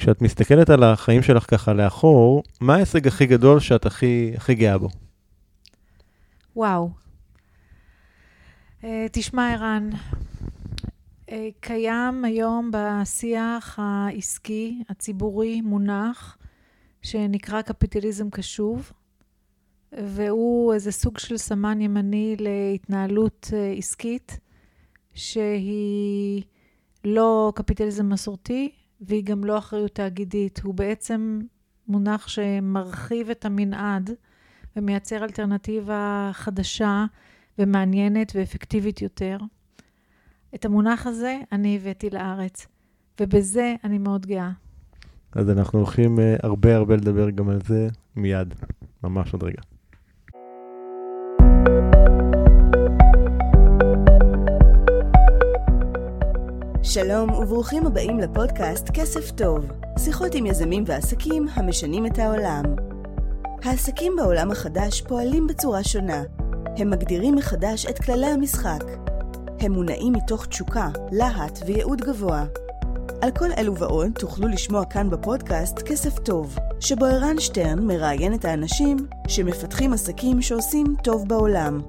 כשאת מסתכלת על החיים שלך ככה לאחור, מה ההישג הכי גדול שאת הכי גאה בו? וואו. תשמע, ערן, קיים היום בשיח העסקי, הציבורי, מונח שנקרא קפיטליזם קשוב, והוא איזה סוג של סמן ימני להתנהלות עסקית, שהיא לא קפיטליזם מסורתי, והיא גם לא אחריות תאגידית. הוא בעצם מונח שמרחיב את המנעד, ומייצר אלטרנטיבה חדשה ומעניינת ואפקטיבית יותר. את המונח הזה אני הבאתי לארץ, ובזה אני מאוד גאה. אז אנחנו הולכים הרבה לדבר גם על זה מיד, ממש עוד רגע. שלום וברוכים הבאים לפודקאסט כסף טוב, שיחות עם יזמים ועסקים המשנים את העולם. העסקים בעולם החדש פועלים בצורה שונה. הם מגדירים מחדש את כללי המשחק. הם מונעים מתוך תשוקה, להט וייעוד גבוה. על כל אלו ועוד תוכלו לשמוע כאן בפודקאסט כסף טוב, שבו ערן שטרן מראיין את האנשים שמפתחים עסקים שעושים טוב בעולם.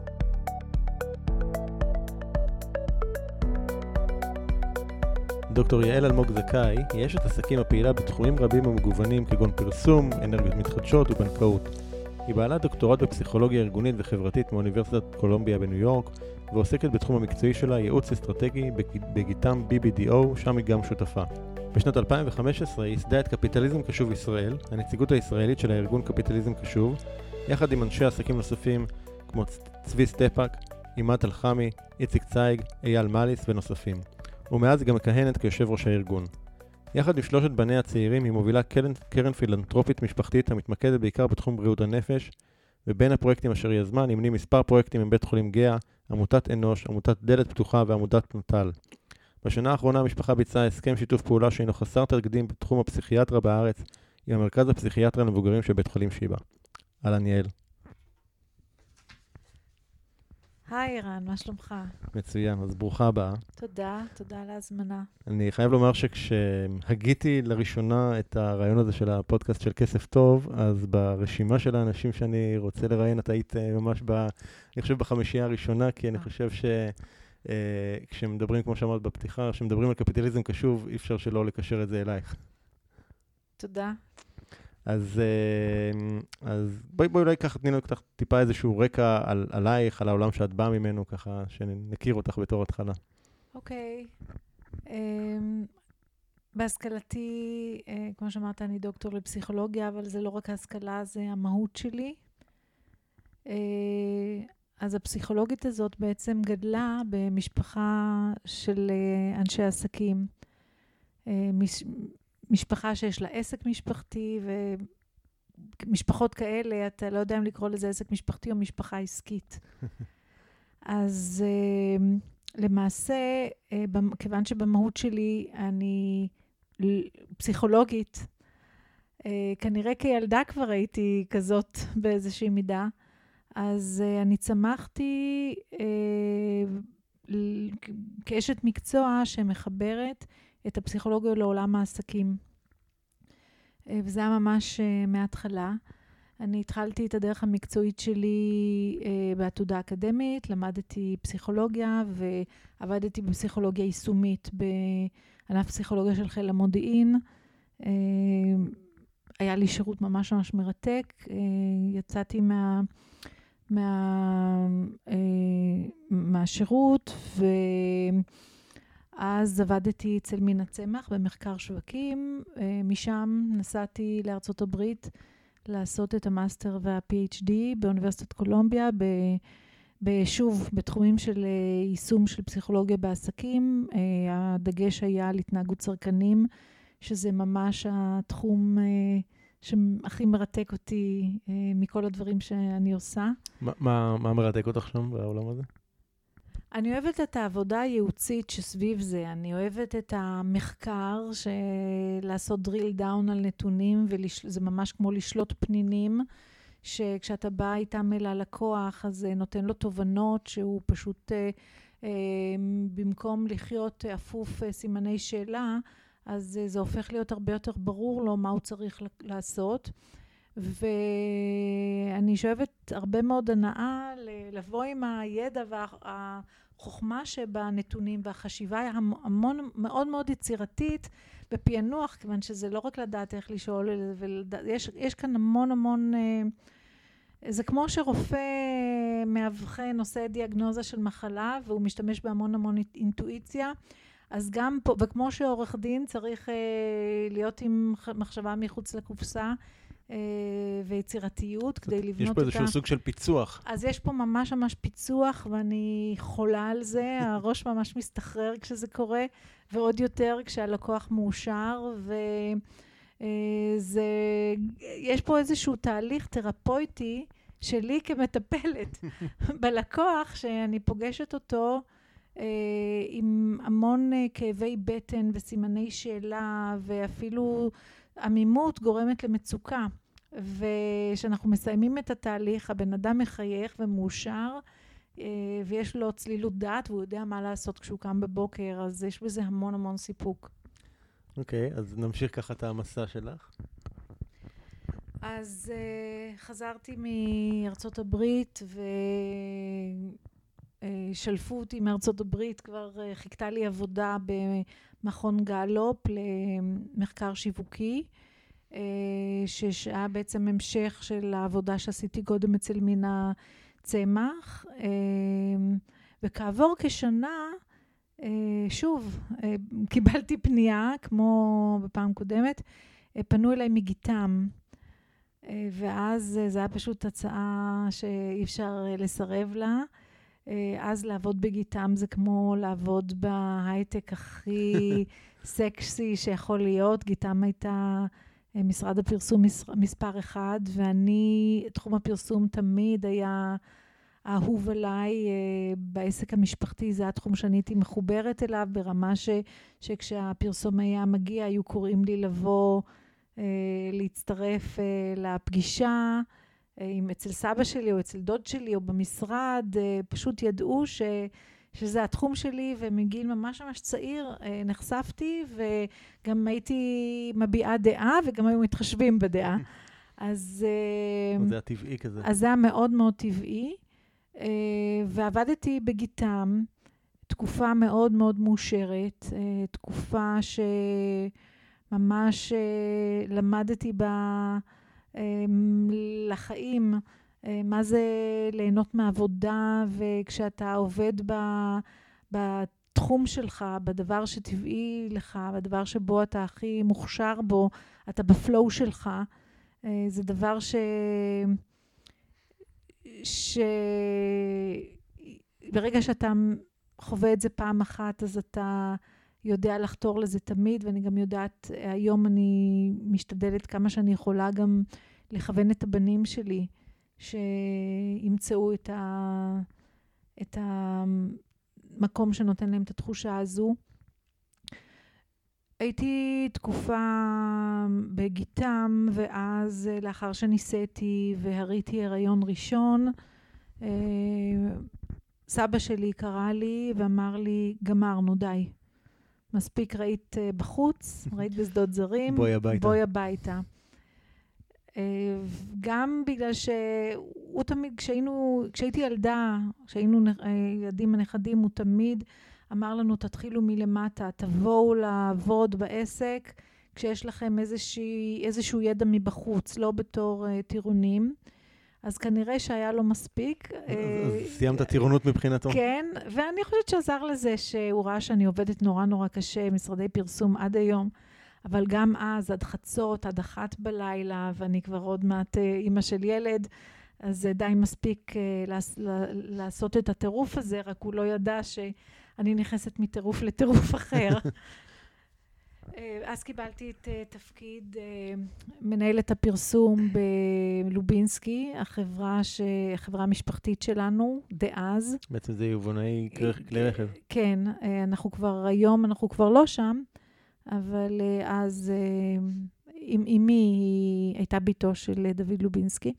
דוקטור יעל אלמוג זכאי היא אשת עסקים הפעילה בתחומים רבים ומגוונים כגון פרסום, אנרגיות מתחדשות ובנקאות. היא בעלת דוקטורט בפסיכולוגיה ארגונית וחברתית מאוניברסיטת קולומביה בניו יורק, ועוסקת בתחום המקצועי שלה ייעוץ אסטרטגי בגיטם BBDO, שם היא גם שותפה. בשנת 2015 היא ייסדה את קפיטליזם קשוב ישראל, הנציגות הישראלית של הארגון קפיטליזם קשוב, יחד עם אנשי עסקים נוספים כמו צבי סטפאק, אימת אלחמי, איציק צייג, אייל מליס ונוספים. ומאז היא גם מכהנת כיושב ראש הארגון. יחד עם שלושת בניה הצעירים היא מובילה קרן פילנטרופית משפחתית המתמקדת בעיקר בתחום בריאות הנפש, ובין הפרויקטים אשר יזמה נמנים מספר פרויקטים עם בית חולים גאה, עמותת אנוש, עמותת דלת פתוחה ועמותת נטל. בשנה האחרונה המשפחה ביצעה הסכם שיתוף פעולה שהינו חסר תקדים בתחום הפסיכיאטריה בארץ, עם המרכז הפסיכיאטריה למבוגרים של בית חולים שיבא. אהלן יעל. היי ערן, מה שלומך? מצוין, אז ברוכה הבאה. תודה על ההזמנה. אני חייב לומר שכשהגיתי לראשונה את הרעיון הזה של הפודקאסט של כסף טוב, אז ברשימה של האנשים שאני רוצה לראיין, את היית ממש אני חושב בחמישייה הראשונה, כי אני חושב כשמדברים, כמו שאמרת בפתיחה, כשמדברים על קפיטליזם קשוב, אי אפשר שלא לקשר את זה אלייך. תודה. אז בואי אולי ככה תני לנו טיפה איזשהו רקע עלייך, על העולם שאת באה ממנו, ככה שנכיר אותך בתור התחלה. אוקיי. בהשכלתי, כמו שאמרת, אני דוקטור לפסיכולוגיה, אבל זה לא רק ההשכלה, זה המהות שלי. אז הפסיכולוגית הזאת בעצם גדלה במשפחה של אנשי עסקים. משפחה שיש לה עסק משפחתי, ומשפחות כאלה, אתה לא יודע אם לקרוא לזה עסק משפחתי או משפחה עסקית. אז למעשה, כיוון שבמהות שלי אני פסיכולוגית, כנראה כילדה כבר הייתי כזאת באיזושהי מידה, אז אני צמחתי כאשת מקצוע שמחברת את הפסיכולוגיה לעולם העסקים. וזה היה ממש מההתחלה. אני התחלתי את הדרך המקצועית שלי בעתודה אקדמית, למדתי פסיכולוגיה ועבדתי בפסיכולוגיה יישומית בענף פסיכולוגיה של חיל המודיעין. היה לי שירות ממש מרתק. יצאתי מהשירות אז עבדתי אצל מינה צמח במחקר שווקים. משם נסעתי לארצות הברית לעשות את המאסטר וה-PhD באוניברסיטת קולומביה, שוב בתחומים של יישום של פסיכולוגיה בעסקים. הדגש היה על התנהגות צרכנים, שזה ממש התחום שהכי מרתק אותי מכל הדברים שאני עושה. מה מרתק אותך שם בעולם הזה? אני אוהבת את העבודה הייעוצית שסביב זה. אני אוהבת את המחקר, לעשות drill down על נתונים, וזה ממש כמו לשלוט פנינים, שכשאתה בא איתם אל הלקוח, אז נותן לו תובנות שהוא פשוט, במקום לחיות אפוף סימני שאלה, אז זה הופך להיות הרבה יותר ברור לו מה הוא צריך לעשות. ואני שואבת הרבה מאוד הנאה לבוא עם הידע והחוכמה שבנתונים, והחשיבה המון מאוד מאוד יצירתית בפענוח, כיוון שזה לא רק לדעת איך לשאול, יש כאן המון זה כמו שרופא מאבחן, עושה דיאגנוזה של מחלה, והוא משתמש בהמון אינטואיציה, אז גם פה, וכמו שעורך דין צריך להיות עם מחשבה מחוץ לקופסה, ויצירתיות כדי לבנות יש פה איזשהו סוג של פיצוח. אז יש פה ממש פיצוח, ואני חולה על זה, הראש ממש מסתחרר כשזה קורה, ועוד יותר כשהלקוח מאושר, יש פה איזשהו תהליך תרפויטי שלי כמטפלת בלקוח, שאני פוגשת אותו עם המון כאבי בטן וסימני שאלה, ואפילו עמימות גורמת למצוקה. ושאנחנו מסיימים את התהליך, הבן אדם מחייך ומאושר, ויש לו צלילות דעת, והוא יודע מה לעשות כשהוא קם בבוקר, אז יש בזה המון סיפוק. אוקיי, אז נמשיך ככה את המסע שלך. אז חזרתי מארצות הברית, ושלפו אותי מארצות הברית, כבר חיכתה לי עבודה במכון גלופ למחקר שיווקי, שהיה בעצם המשך של העבודה שעשיתי קודם אצל מינה צמח, וכעבור כשנה, שוב, קיבלתי פנייה, כמו בפעם קודמת, פנו אליי מגיטם, ואז זה היה פשוט הצעה שאי אפשר לסרב לה. אז לעבוד בגיטם זה כמו לעבוד בהייטק הכי סקסי שיכול להיות. גיטם הייתה משרד הפרסום מספר 1, ואני, תחום הפרסום תמיד היה אהוב עליי בעסק המשפחתי, זה התחום שאני הייתי מחוברת אליו, ברמה שכשהפרסום היה מגיע, היו קוראים לי לבוא, להצטרף לפגישה, אם אצל סבא שלי או אצל דוד שלי או במשרד, פשוט ידעו שזה התחום שלי, ומגיל ממש צעיר נחשפתי, וגם הייתי מביעה דעה, וגם היו מתחשבים בדעה. אז זה הטבעי כזה. אז זה היה מאוד טבעי, ועבדתי בגיטם, תקופה מאוד מאושרת, תקופה שממש למדתי לחיים, מה זה ליהנות מעבודה, וכשאתה עובד בתחום שלך, בדבר שטבעי לך, בדבר שבו אתה הכי מוכשר בו, אתה בפלואו שלך, זה דבר ברגע שאתה חווה את זה פעם אחת, אז אתה יודע לחתור לזה תמיד, ואני גם יודעת, היום אני משתדלת כמה שאני יכולה גם לכוון את הבנים שלי, שימצאו את המקום שנותן להם את התחושה הזו. הייתי תקופה בגיטם, ואז לאחר שניסיתי והריתי הריון ראשון, סבא שלי קרא לי ואמר לי, גמרנו, די. מספיק ראית בחוץ, ראית בשדות זרים, בואי הביתה. גם בגלל שהוא תמיד, כשהייתי ילדה, כשהיינו ילדים הנכדים, הוא תמיד אמר לנו, תתחילו מלמטה, תבואו לעבוד בעסק, כשיש לכם איזשהו ידע מבחוץ, לא בתור טירונים. אז כנראה שהיה לו מספיק. אז סיימת טירונות מבחינתו. כן, ואני חושבת שעזר לזה שהוא ראה שאני עובדת נורא קשה, משרדי פרסום עד היום, אבל גם אז, עד חצות, עד 1 בלילה, ואני כבר עוד מעט אמא של ילד, אז זה די מספיק לעשות את הטירוף הזה, רק הוא לא ידע שאני נכנסת מטירוף לטירוף אחר. אז קיבלתי את תפקיד מנהלת הפרסום בלובינסקי, החברה המשפחתית שלנו, דאז. בעצם זה יבואני כלי רכב. כן, היום אנחנו כבר לא שם, אבל אז אמי היא הייתה ביתו של דוד לובינסקי.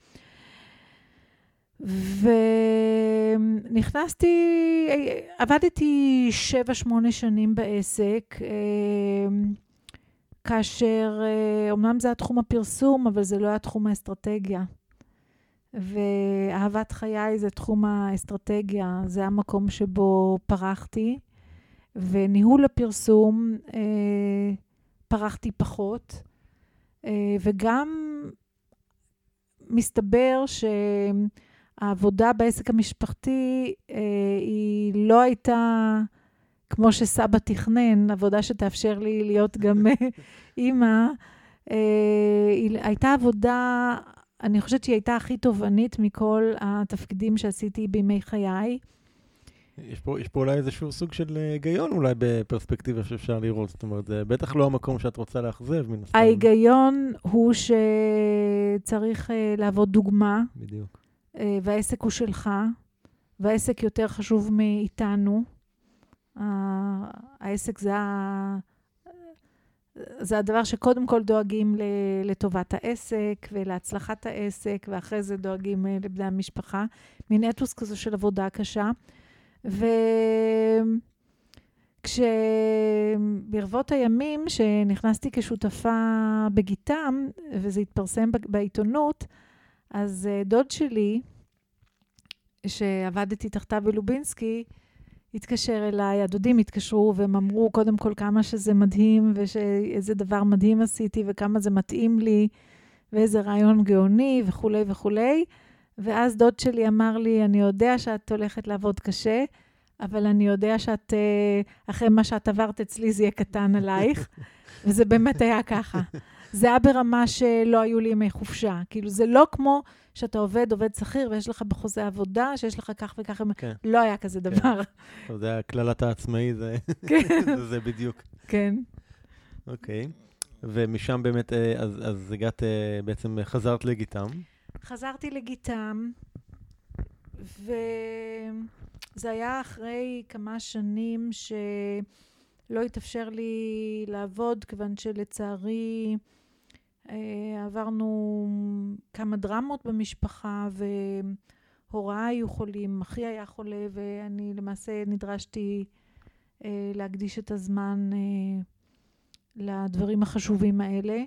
ונכנסתי, עבדתי 7-8 שנים בעסק, כאשר אומנם זה התחום הפרסום, אבל זה לא היה תחום האסטרטגיה. ואהבת חיי זה תחום האסטרטגיה, זה המקום שבו פרחתי, וניהול הפרסום פרחתי פחות, וגם מסתבר שהעבודה בעסק המשפחתי היא לא הייתה כמו שסבא תכנן, עבודה שתאפשר לי להיות גם אימא, היא הייתה עבודה, אני חושבת שהיא הייתה הכי תובענית מכל התפקידים שעשיתי בימי חיי. יש פה אולי איזשהו סוג של היגיון אולי בפרספקטיבה שאפשר לראות, זאת אומרת, זה בטח לא המקום שאת רוצה לאכזב מן הסתם. ההיגיון הוא שצריך לעבוד דוגמה. בדיוק. והעסק הוא שלך, והעסק יותר חשוב מאיתנו. העסק זה הדבר שקודם כל דואגים לטובת העסק ולהצלחת העסק, ואחרי זה דואגים לבני המשפחה. מין אתוס כזו של עבודה קשה. וכשברבות הימים שנכנסתי כשותפה בגיטם, וזה התפרסם בעיתונות, אז דוד שלי, שעבדתי תחתיו בלובינסקי, התקשר אליי, הדודים התקשרו והם אמרו קודם כל כמה שזה מדהים ושאיזה דבר מדהים עשיתי וכמה זה מתאים לי ואיזה רעיון גאוני וכו' וכו'. ואז דוד שלי אמר לי, אני יודע שאת הולכת לעבוד קשה, אבל אני יודע שאת, אחרי מה שאת עברת אצלי זה יהיה קטן עלייך. וזה באמת היה ככה. זה היה ברמה שלא היו לי ימי חופשה. כאילו זה לא כמו שאתה עובד שכיר, ויש לך בחוזה עבודה, שיש לך כך וכך, כן. לא היה כזה דבר. כן. זה הכללת העצמאי, זה בדיוק. כן. אוקיי. ומשם באמת, אז הגעת, בעצם חזרת לגיטם. חזרתי לגיטם, וזה היה אחרי כמה שנים שלא התאפשר לי לעבוד, כיוון שלצערי עברנו כמה דרמות במשפחה, והוריי היו חולים, אחי היה חולה, ואני למעשה נדרשתי להקדיש את הזמן לדברים החשובים האלה.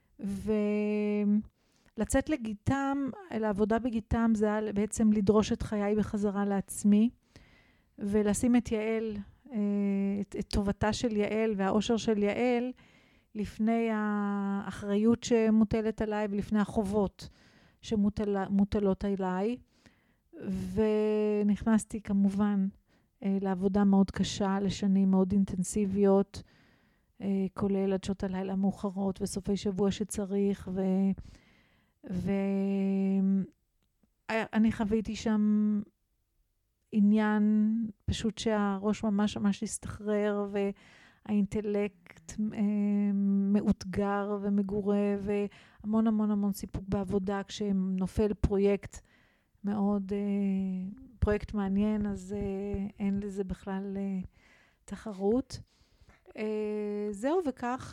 ולצאת לגיטם, לעבודה בגיטם, זה היה בעצם לדרוש את חיי בחזרה לעצמי, ולשים את יעל, את טובתה של יעל והאושר של יעל, לפני האחריות שמוטלת עליי ולפני החובות שמוטלות עליי. ונכנסתי כמובן לעבודה מאוד קשה, לשנים מאוד אינטנסיביות, כולל עד שעות הלילה מאוחרות וסופי שבוע שצריך, ואני חוויתי שם עניין פשוט שהראש ממש ממש הסתחרר, והאינטלקט מאותגר ומגורה, והמון המון המון סיפוק בעבודה. כשנופל פרויקט מאוד, פרויקט מעניין, אז אין לזה בכלל תחרות. זהו, וכך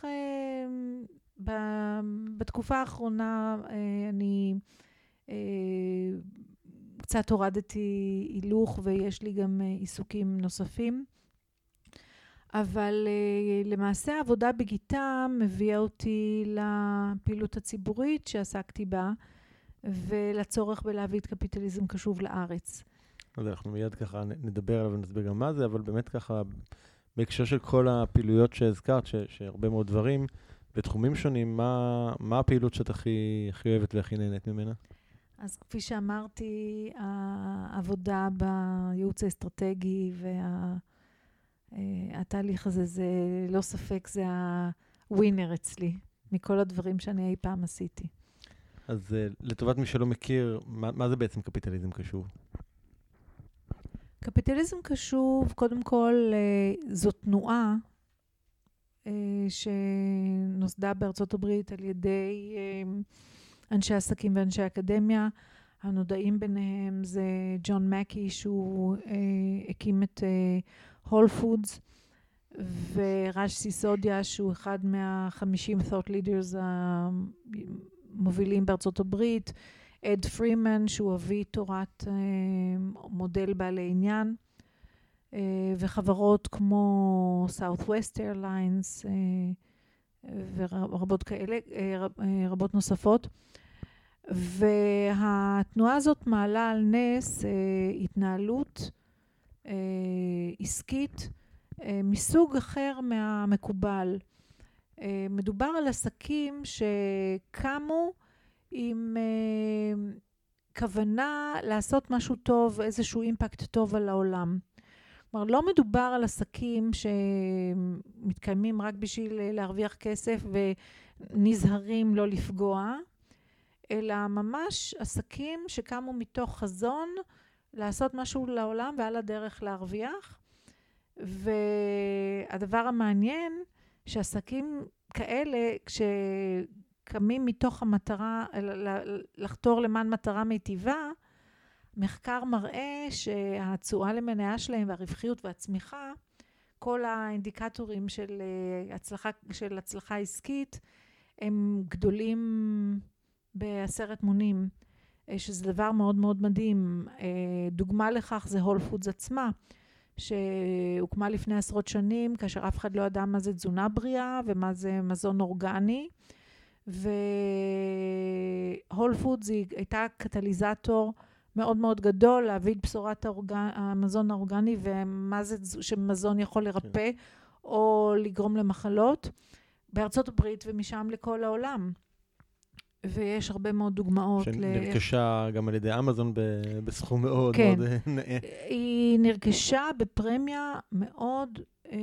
בתקופה האחרונה אני קצת הורדתי הילוך, ויש לי גם עיסוקים נוספים. אבל למעשה העבודה בגיטם הביאה אותי לפעילות הציבורית שעסקתי בה, ולצורך בלהביא את קפיטליזם קשוב לארץ. אז אנחנו מיד ככה נדבר עליו ונסביר גם מה זה, אבל באמת ככה, בהקשר של כל הפעילויות שהזכרת, שהרבה מאוד דברים, בתחומים שונים, מה הפעילות שאת הכי אוהבת והכי נהנית ממנה? אז כפי שאמרתי, העבודה בייעוץ האסטרטגי והתהליך הזה, זה לא ספק, זה הווינר אצלי, מכל הדברים שאני אי פעם עשיתי. אז לטובת מי שלא מכיר, מה זה בעצם קפיטליזם קשוב? קפיטליזם קשוב, קודם כל, זו תנועה שנוסדה בארצות הברית על ידי אנשי עסקים ואנשי אקדמיה. הנודעים ביניהם זה ג'ון מקי, שהוא הקים את הול פודס, וראש סיסודיה, שהוא אחד מה-50 thought leaders המובילים בארצות הברית, אד פרימן, שהוא אבי תורת מודל בעלי עניין, וחברות כמו Southwest Airlines, ורבות כאלה, רבות נוספות. והתנועה הזאת מעלה על נס התנהלות עסקית מסוג אחר מהמקובל. מדובר על עסקים שקמו עם כוונה לעשות משהו טוב, איזשהו אימפקט טוב על העולם. כלומר, לא מדובר על עסקים שמתקיימים רק בשביל להרוויח כסף ונזהרים לא לפגוע, אלא ממש עסקים שקמו מתוך חזון לעשות משהו לעולם ועל הדרך להרוויח. והדבר המעניין שעסקים כאלה, כשקמים מתוך המטרה, לחתור למען מטרה מיטיבה, מחקר מראה שהתשואה למניה שלהם והרווחיות והצמיחה, כל האינדיקטורים של הצלחה עסקית, הם גדולים ב10 מונים, שזה דבר מאוד מאוד מדהים. דוגמה לכך זה הול פודס עצמה, שהוקמה לפני עשרות שנים, כאשר אף אחד לא ידע מה זה תזונה בריאה ומה זה מזון אורגני. והול פודס הייתה קטליזטור מאוד מאוד גדול להביא את בשורת המזון האורגני ומה זה שמזון יכול לרפא או לגרום למחלות בארצות הברית ומשם לכל העולם. ויש הרבה מאוד דוגמאות. שנרכשה גם על ידי אמזון בסכום מאוד כן. מאוד נאה. היא נרכשה בפרמיה מאוד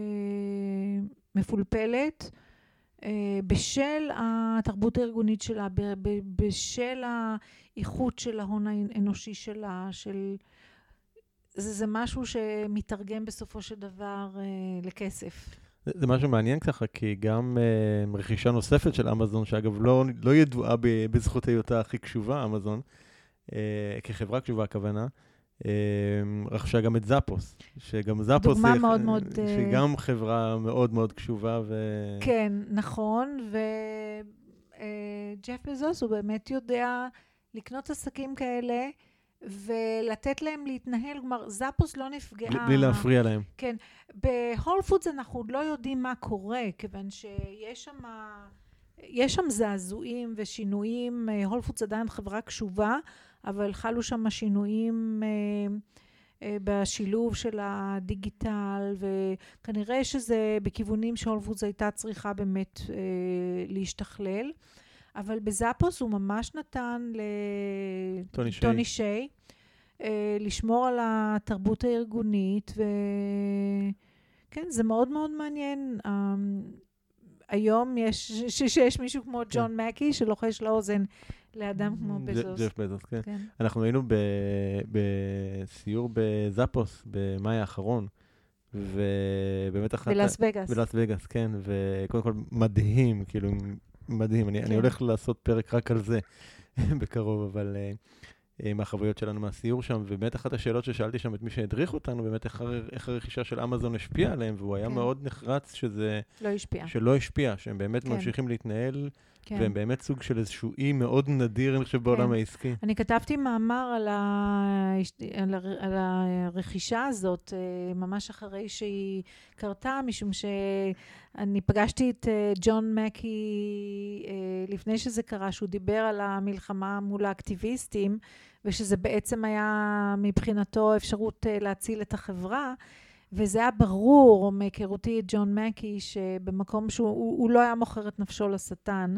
מפולפלת, בשל התרבות הארגונית שלה, בשל האיכות של ההון האנושי שלה, זה משהו שמתרגם בסופו של דבר לכסף. זה משהו מעניין ככה, כי גם רכישה נוספת של אמזון, שאגב לא ידועה בזכות היותה הכי קשובה, אמזון, כחברה קשובה הכוונה, רכשה גם את זאפוס, שגם זאפוס דוגמה מאוד מאוד... שגם חברה מאוד מאוד קשובה. כן, נכון, וג'ף בזוס הוא באמת יודע לקנות עסקים כאלה, ולתת להם להתנהל, כלומר, זאפוס לא נפגעה. בלי להפריע להם. כן. בהול פודס אנחנו עוד לא יודעים מה קורה, כיוון שיש שם זעזועים ושינויים. הול פודס עדיין חברה קשובה, אבל חלו שם שינויים בשילוב של הדיגיטל, וכנראה שזה בכיוונים שהול פודס הייתה צריכה באמת להשתכלל. אבל בזאפוס הוא ממש נתן לטוני שיי לשמור על התרבות הארגונית, וכן, זה מאוד מאוד מעניין. היום שיש מישהו כמו ג'ון מקי שלוחש לאוזן לאדם כמו בזוס. ג'ף בזוס, כן. אנחנו היינו בסיור בזאפוס במאי האחרון, ובאמת אחת... בלאס וגאס. בלאס וגאס, כן, וקודם כל מדהים, כאילו... מדהים, אני הולך לעשות פרק רק על זה בקרוב, אבל מהחוויות שלנו מהסיור שם, ובאמת אחת השאלות ששאלתי שם את מי שהדריך אותנו, באמת איך הרכישה של אמזון השפיעה עליהם, והוא היה מאוד נחרץ שזה... לא השפיע. שלא השפיע, שהם באמת ממשיכים להתנהל, והם באמת סוג של איזשהו אי מאוד נדיר, אני חושב, בעולם העסקי. אני כתבתי מאמר על הרכישה הזאת, ממש אחרי שהיא קרתה, משום שאני פגשתי את ג'ון מקי לפני שזה קרה, שהוא דיבר על המלחמה מול האקטיביסטים, ושזה בעצם היה מבחינתו אפשרות להציל את החברה, וזה היה ברור מהיכרותי את ג'ון מקי, שבמקום שהוא לא היה מוכר את נפשו לשטן,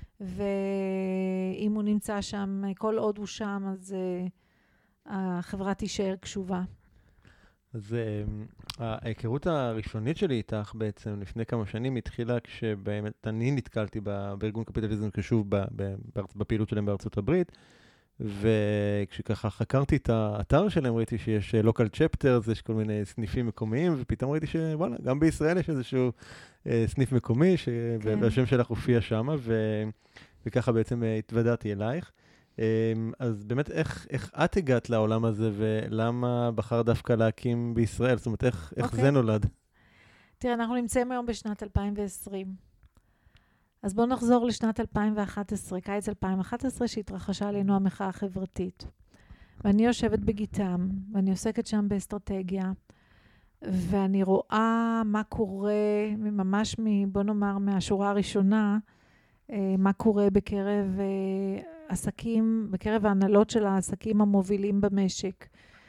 ואם הוא נמצא שם, כל עוד הוא שם, אז החברה תישאר קשובה. אז ההיכרות הראשונית שלי איתך בעצם לפני כמה שנים התחילה כשבאמת אני נתקלתי בארגון קפיטליזם קשוב בפעילות שלהם בארצות הברית, וכשככה חקרתי את האתר שלהם, ראיתי שיש local chapters, יש כל מיני סניפים מקומיים, ופתאום ראיתי שוואלה, גם בישראל יש איזשהו סניף מקומי, והשם שלך הופיע שם, וככה בעצם התוודעתי אלייך. אז באמת, איך את הגעת לעולם הזה, ולמה בחר דווקא להקים בישראל? זאת אומרת, איך זה נולד? תראה, אנחנו נמצאים היום בשנת 2020. אז בואו נחזור לשנת 2011, קיץ 2011, שהתרחשה עלינו המחאה החברתית. ואני יושבת בגיטם, ואני עוסקת שם באסטרטגיה, ואני רואה מה קורה, ממש בוא נאמר מהשורה הראשונה, מה קורה בקרב עסקים, בקרב ההנהלות של העסקים המובילים במשק.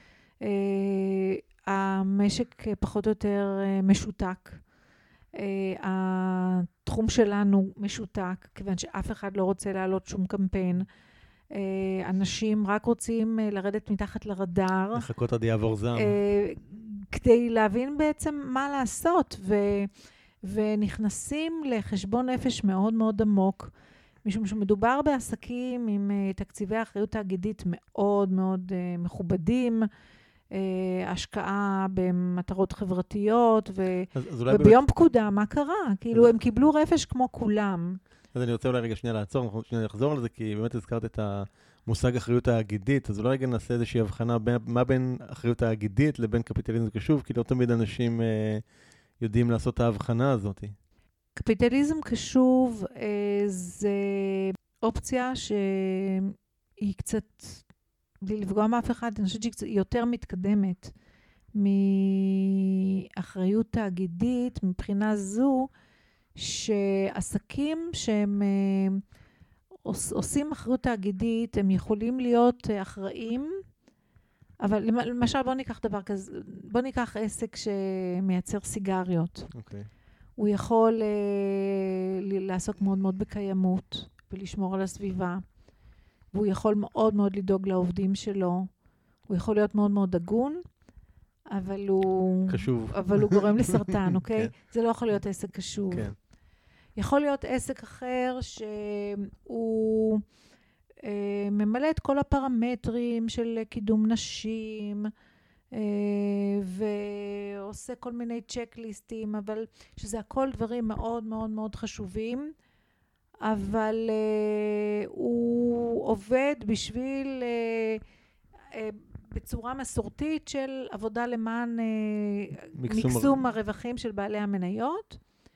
המשק פחות או יותר משותק. התחום שלנו משותק, כיוון שאף אחד לא רוצה להעלות שום קמפיין. אנשים רק רוצים לרדת מתחת לרדאר. לחכות עד יעבור זעם. כדי להבין בעצם מה לעשות, ונכנסים לחשבון נפש מאוד מאוד עמוק, משום שמדובר בעסקים עם תקציבי אחריות תאגידית מאוד מאוד מכובדים, השקעה במטרות חברתיות, וביום פקודה, מה קרה? כאילו הם קיבלו רפש כמו כולם. אז אני רוצה אולי רגע שנייה לעצור, אנחנו שנייה נחזור על זה, כי באמת הזכרת את המושג אחריות תאגידית, אז אולי רגע נעשה איזושהי הבחנה מה בין אחריות תאגידית לבין קפיטליזם קשוב, כי לא תמיד אנשים יודעים לעשות את ההבחנה הזאת. קפיטליזם קשוב זה אופציה שהיא קצת, בלי לפגוע מאף אחד, אני חושבת שהיא יותר מתקדמת מאחריות תאגידית, מבחינה זו, שעסקים שהם עושים אחריות תאגידית, הם יכולים להיות אחראים, אבל למשל בוא ניקח דבר כזה, בוא ניקח עסק שמייצר סיגריות. אוקיי. הוא יכול לעסוק מאוד מאוד בקיימות ולשמור על הסביבה, והוא יכול מאוד מאוד לדאוג לעובדים שלו, הוא יכול להיות מאוד מאוד הגון, אבל הוא גורם לסרטן, אוקיי? כן. זה לא יכול להיות עסק קשוב. כן. יכול להיות עסק אחר שהוא ממלא את כל הפרמטרים של קידום נשים, ועושה כל מיני צ'קליסטים, אבל שזה הכל דברים מאוד מאוד מאוד חשובים, אבל הוא עובד בשביל בצורה מסורתית של עבודה למען מקסום הרווחים של בעלי המניות,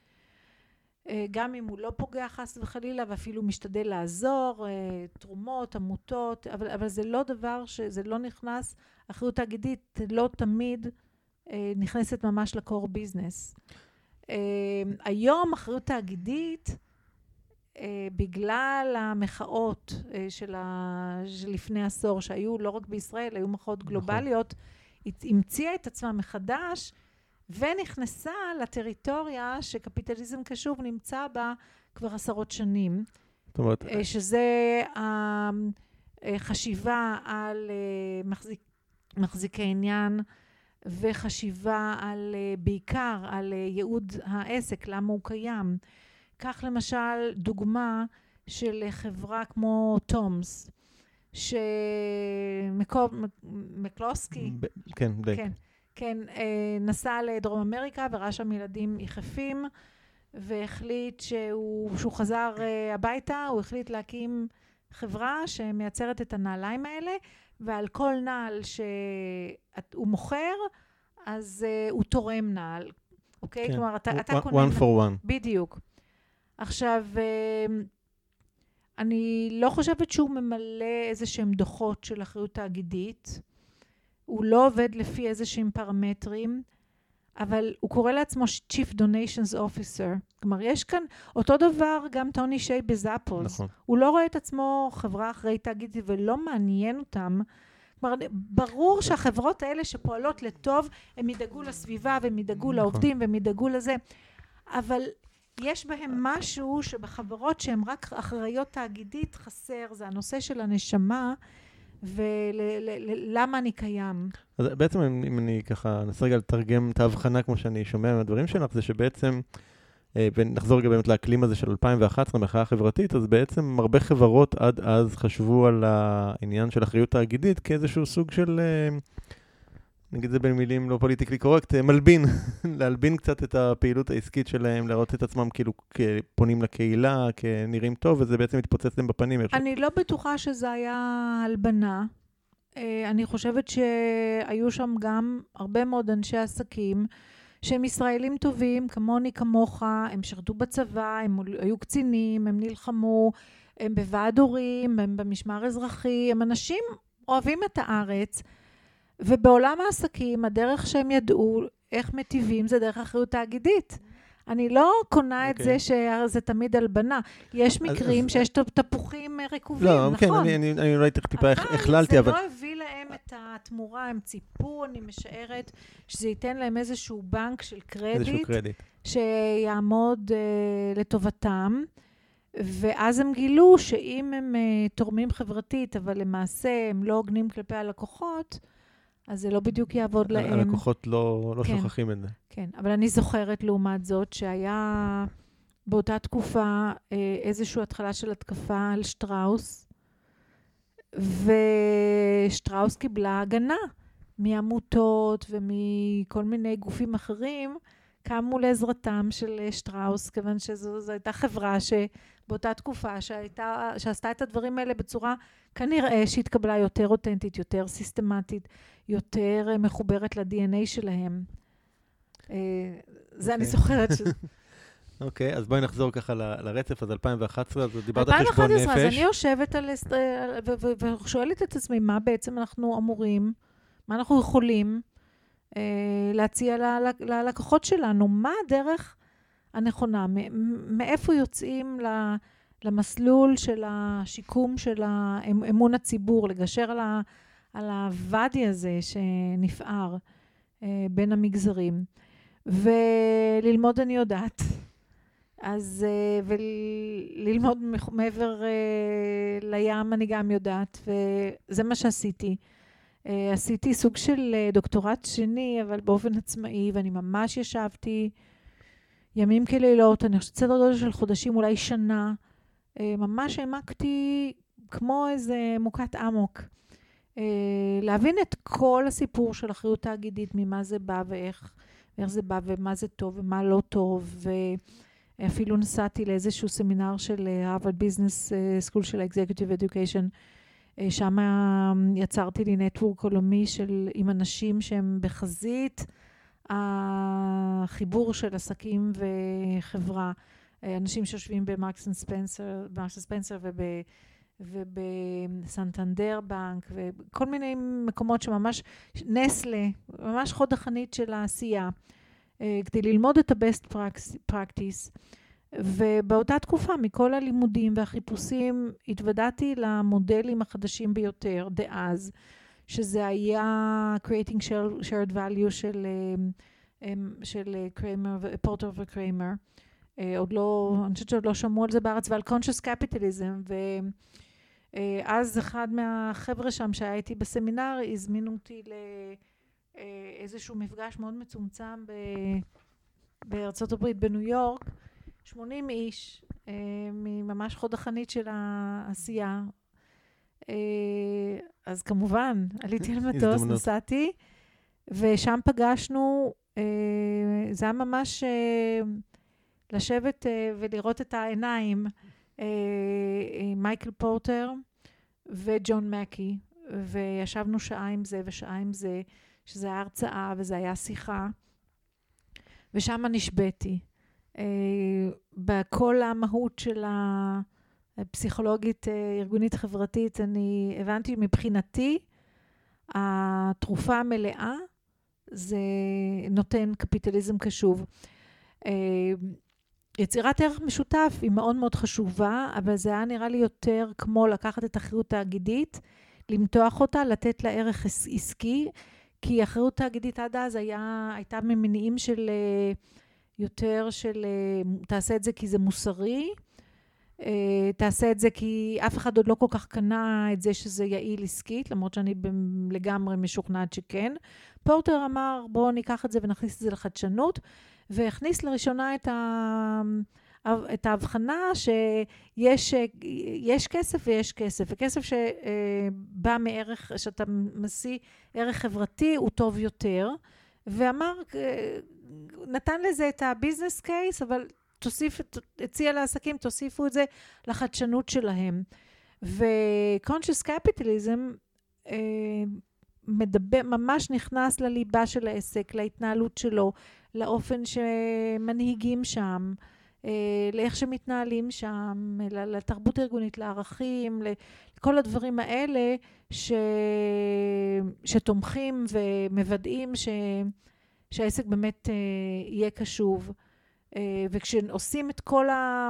גם אם הוא לא פוגע חס וחלילה, ואפילו משתדל לעזור, תרומות, עמותות, אבל זה לא דבר שזה לא נכנס, אחריות תאגידית לא תמיד נכנסת ממש לקור ביזנס. היום אחריות תאגידית, בגלל המחאות של לפני עשור, שהיו לא רק בישראל, היו מחאות גלובליות, המציאה את עצמה מחדש, ונכנסה לטריטוריה שקפיטליזם קשוב נמצא בה כבר עשרות שנים. זאת אומרת, שזה חשיבה על מחזיקי עניין, וחשיבה על בעיקר על ייעוד העסק, למה הוא קיים. כך למשל דוגמה של חברה כמו טומס, מקלוסקי, כן, נסע לדרום אמריקה וראה שם ילדים יחפים, והחליט שהוא חזר הביתה, הוא החליט להקים חברה שמייצרת את הנעליים האלה, ועל כל נעל שהוא מוכר, אז הוא תורם נעל. אוקיי? כן. כלומר, אתה קונה... one for one. בדיוק. עכשיו, אני לא חושבת שהוא ממלא איזה שהם דוחות של אחריות תאגידית, הוא לא עובד לפי איזה שהם פרמטרים, אבל הוא קורא לעצמו Chief Donations Officer. כלומר, יש כאן אותו דבר גם טוני שיי בזאפוס. נכון. הוא לא רואה את עצמו חברה אחראית תאגידית ולא מעניין אותם. כלומר, ברור שהחברות האלה שפועלות לטוב, הם ידאגו לסביבה והם ידאגו לעובדים והם ידאגו לזה. אבל יש בהם משהו שבחברות שהן רק אחראיות תאגידית חסר, זה הנושא של הנשמה, ולמה אני קיים. אז בעצם אם אני ככה אנסה רגע לתרגם את ההבחנה כמו שאני שומע מהדברים שלך, זה שבעצם, ונחזור רגע באמת לאקלים הזה של 2011, המחאה החברתית, אז בעצם הרבה חברות עד אז חשבו על העניין של אחריות תאגידית כאיזשהו סוג של, נגיד זה במילים לא פוליטיקלי קורקט, מלבין, להלבין קצת את הפעילות העסקית שלהם, לראות את עצמם כאילו כפונים לקהילה, כנראים טוב, וזה בעצם מתפוצץ להם בפנים. אני לא בטוחה שזה היה הלבנה. אני חושבת שהיו שם גם הרבה מאוד אנשי עסקים, שהם ישראלים טובים, כמוני, כמוך, הם שרתו בצבא, הם היו קצינים, הם נלחמו, הם בוועד הורים, הם במשמר אזרחי, הם אנשים אוהבים את הארץ, ובעולם העסקים, הדרך שהם ידעו איך מטיבים זה דרך אחריות תאגידית. אני לא קונה את זה שזה תמיד הלבנה. יש מקרים שיש תפוחים רקובים, נכון? כן, אני אולי טיפה הכללתי, אבל... זה לא הביא להם את התמורה, הם ציפו, אני משערת, שזה ייתן להם איזשהו בנק של קרדיט, שיעמוד לטובתם, ואז הם גילו שאם הם תורמים חברתית, אבל למעשה הם לא הוגנים כלפי הלקוחות, אז זה לא בדיוק יעבוד להם. הלקוחות לא שוכחים את זה. כן, אבל אני זוכרת לעומת זאת שהיה באותה תקופה איזושהי התחלה של התקפה על שטראוס, ושטראוס קיבלה הגנה מעמותות ומכל מיני גופים אחרים, קמו לעזרתם של שטראוס, כיוון שזו הייתה חברה שבאותה תקופה שעשתה את הדברים האלה בצורה כנראה שהתקבלה יותר אותנטית, יותר סיסטמטית, יותר מחוברת ל-DNA שלהם. זה אני זוכרת. אוקיי, אז בואי נחזור ככה לרצף, אז 2011, אז דיברת על חשבון נפש. 2011, אז אני יושבת ושואלת את עצמי, מה בעצם אנחנו אמורים, מה אנחנו יכולים להציע ללקוחות שלנו, מה הדרך הנכונה, מאיפה יוצאים למסלול של השיקום של אמון הציבור, לגשר על הוואדי הזה שנפער בין המגזרים. וללמוד אני יודעת. אז וללמוד מעבר לים אני גם יודעת, וזה מה שעשיתי. עשיתי סוג של דוקטורט שני, אבל באופן עצמאי, ואני ממש ישבתי ימים כלילות, אני חושבת סדר גודל של חודשים, אולי שנה, ממש העמקתי כמו איזה מוקת אמוק. להבין את כל הסיפור של אחריות תאגידית, ממה זה בא ואיך זה בא ומה זה טוב ומה לא טוב, ואפילו נסעתי לאיזשהו סמינר של Harvard Business School של Executive Education, שם יצרתי לי נטוורק עולמי עם אנשים שהם בחזית החיבור של עסקים וחברה, אנשים שיושבים במרקס ספנסר ובסנטנדר בנק, וכל מיני מקומות שממש נסלה, ממש חוד החנית של העשייה, כדי ללמוד את ה-best practice. ובאותה תקופה, מכל הלימודים והחיפושים, התוודעתי למודלים החדשים ביותר, דאז, שזה היה creating shared value של קריימר, פורטר וקריימר. עוד לא, אני חושבת שעוד לא שמעו על זה בארץ, ועל conscious capitalism, ואז אחד מהחבר'ה שם שהיה איתי בסמינר, הזמינו אותי לאיזשהו מפגש מאוד מצומצם בארצות הברית, בניו יורק, 80 איש, ממש חוד החנית של העשייה. אז כמובן, עליתי על מטוס, נסעתי, ושם פגשנו, זה היה ממש לשבת ולראות את העיניים, מייקל פורטר וג'ון מקי, וישבנו שעה עם זה ושעה עם זה, שזה היה הרצאה וזה היה שיחה, ושם נשבתי. בכל המהות של הפסיכולוגית ארגונית חברתית, אני הבנתי מבחינתי, התרופה המלאה זה נותן קפיטליזם קשוב. יצירת ערך משותף היא מאוד מאוד חשובה, אבל זה היה נראה לי יותר כמו לקחת את אחריות תאגידית, למתוח אותה, לתת לה ערך עסקי, כי אחריות תאגידית עד אז הייתה ממניעים של יותר של תעשה את זה כי זה מוסרי, תעשה את זה כי אף אחד עוד לא כל כך קנה את זה שזה יעיל עסקית, למרות שאני לגמרי משוכנעת שכן. פורטר אמר בואו ניקח את זה ונכניס את זה לחדשנות, והכניס לראשונה את ההבחנה שיש כסף ויש כסף, וכסף שבא מערך, שאתה משיא ערך חברתי הוא טוב יותר, ואמר, נתן לזה את הביזנס קייס, אבל הציע לעסקים, תוסיפו את זה לחדשנות שלהם. ו-conscious capitalism ממש נכנס לליבה של העסק, להתנהלות שלו, לאופן שמנהיגים שם, לאיך שמתנהלים שם, לתרבות ארגונית, לערכים, לכל הדברים האלה שתומכים ומוודאים שהעסק באמת יהיה קשוב. וכשעושים את כל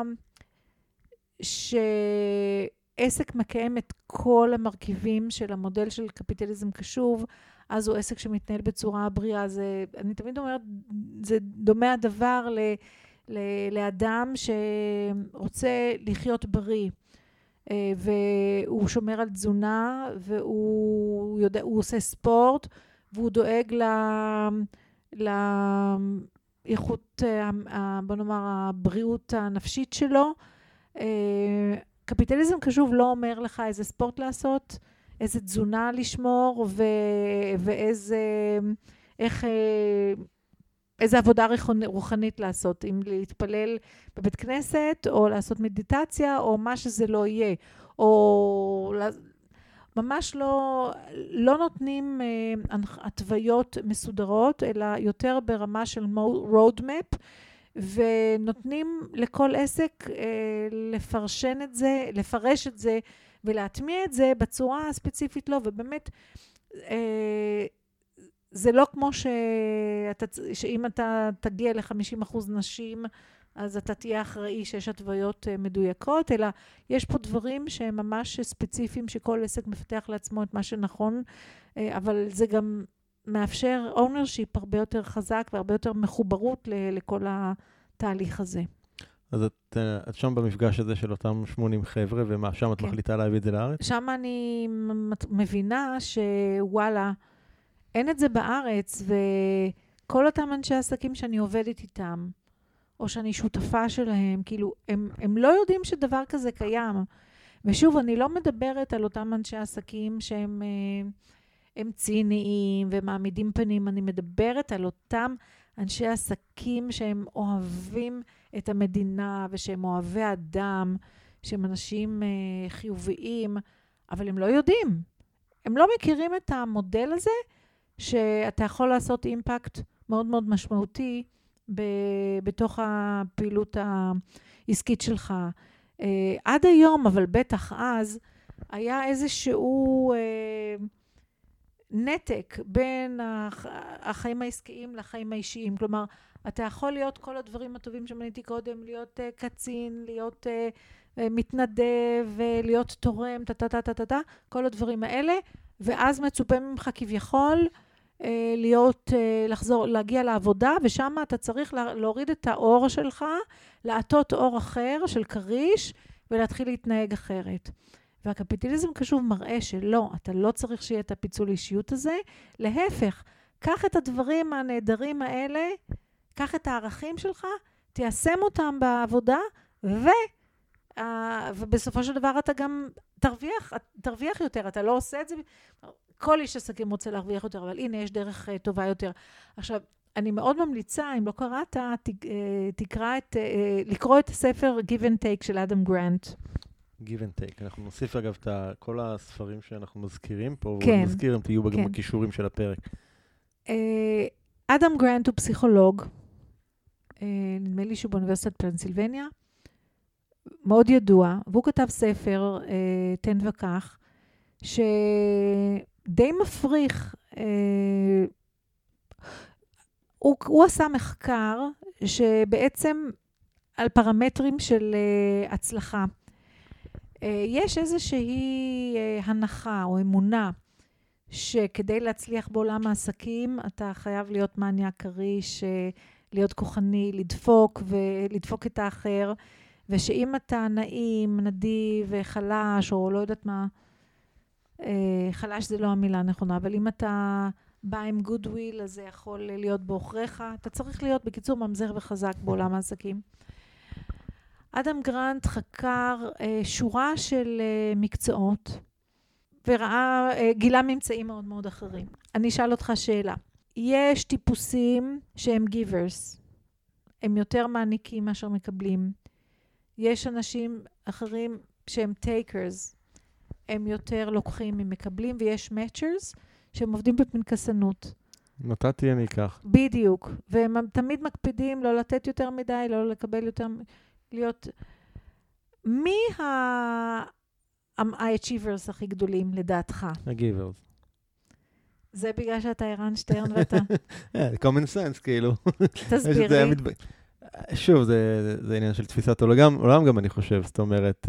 שעסק מקיים את כל המרכיבים של המודל של קפיטליזם קשוב, אז הוא עסק שמתנהל בצורה בריאה. אני תמיד אומרת, זה דומה הדבר לאדם שרוצה לחיות בריא, והוא שומר על תזונה, והוא עושה ספורט, והוא דואג לאיכות, בוא נאמר, הבריאות הנפשית שלו. קפיטליזם קשוב לא אומר לך איזה ספורט לעשות, איזה תזונה לשמור, איזה עבודה רוחנית לעשות, אם להתפלל בבית כנסת, או לעשות מדיטציה, או מה שזה לא יהיה. או ממש לא נותנים התוויות מסודרות, אלא יותר ברמה של road map, ונותנים לכל עסק לפרש את זה, ולהטמיע את זה בצורה הספציפית לו, ובאמת זה לא כמו שאם אתה תגיע ל-50% נשים, אז אתה תהיה אחראי שיש התוויות מדויקות, אלא יש פה דברים שהם ממש ספציפיים, שכל עסק מפתח לעצמו את מה שנכון, אבל זה גם מאפשר ownership הרבה יותר חזק, והרבה יותר מחוברות לכל התהליך הזה. אז את שם במפגש הזה של אותם 80 חבר'ה, ומה, שם את מחליטה להביא את זה לארץ? שם אני מבינה שוואלה, אין את זה בארץ, וכל אותם אנשי עסקים שאני עובדת איתם, או שאני שותפה שלהם, כאילו, הם לא יודעים שדבר כזה קיים. ושוב, אני לא מדברת על אותם אנשי עסקים שהם ציניים ומעמידים פנים, אני מדברת על אותם אנשי עסקים שהם אוהבים את המדינה, ושהם אוהבי אדם, שהם אנשים חיוביים, אבל הם לא יודעים. הם לא מכירים את המודל הזה, שאתה יכול לעשות אימפקט מאוד מאוד משמעותי בתוך הפעילות העסקית שלך. עד היום, אבל בטח אז, היה איזשהו נתק בין החיים העסקיים לחיים האישיים. כלומר, אתה יכול להיות כל הדברים הטובים שמניתי קודם, להיות קצין, להיות מתנדב, להיות תורם, כל הדברים האלה, ואז מצופה ממך כביכול להגיע לעבודה, ושם אתה צריך להוריד את האור שלך, לעטות אור אחר של קריש, ולהתחיל להתנהג אחרת. והקפיטליזם קשוב מראה שלא, אתה לא צריך שיהיה את הפיצול אישיות הזה, להפך, קח את הדברים הנהדרים האלה, קח את הערכים שלך, תיישם אותם בעבודה, ובסופו של דבר אתה גם תרוויח יותר, אתה לא עושה את זה, כל איש עסקים רוצה להרוויח יותר, אבל הנה יש דרך טובה יותר. עכשיו, אני מאוד ממליצה, אם לא קראת, לקרוא את הספר Give and Take של אדם גרנט. Give and Take. אנחנו נוסיף אגב את כל הספרים שאנחנו מזכירים פה, כן, ונזכיר, הם תהיו גם בקישורים של הפרק. אדם גרנט הוא פסיכולוג, נדמה לי שהוא באוניברסיטת פנסילבניה, מאוד ידוע, והוא כתב ספר, תן וכך, שדי מפריך. הוא עשה מחקר שבעצם על פרמטרים של הצלחה. יש איזושהי הנחה או אמונה שכדי להצליח בעולם העסקים אתה חייב להיות מניאק קריש, להיות כוחני, לדפוק את האחר, ושאם אתה נעים, נדיב וחלש, או לא יודעת מה, חלש זה לא המילה הנכונה, אבל אם אתה בא עם גודוויל, אז זה יכול להיות בעוכריך. אתה צריך להיות, בקיצור, ממזר וחזק בעולם העסקים. אדם גרנט חקר שורה של מקצועות, גילה ממצאים מאוד מאוד אחרים. אני אשאל אותך שאלה. יש טיפוסים שהם גיברס, הם יותר מעניקים מאשר מקבלים. יש אנשים אחרים שהם טייקרס, הם יותר לוקחים ממקבלים, ויש מאצ'רס שהם עובדים בפנקסנות. נתתי אני כך. בדיוק, והם תמיד מקפידים לא לתת יותר מדי, לא לקבל יותר, להיות... מי ה-achievers הכי גדולים לדעתך? הגיברס. זה בגלל שאתה ערן שטרן ואתה... common sense, כאילו. תסביר לי. שוב, זה עניין של תפיסת עולם גם, אני חושב. זאת אומרת,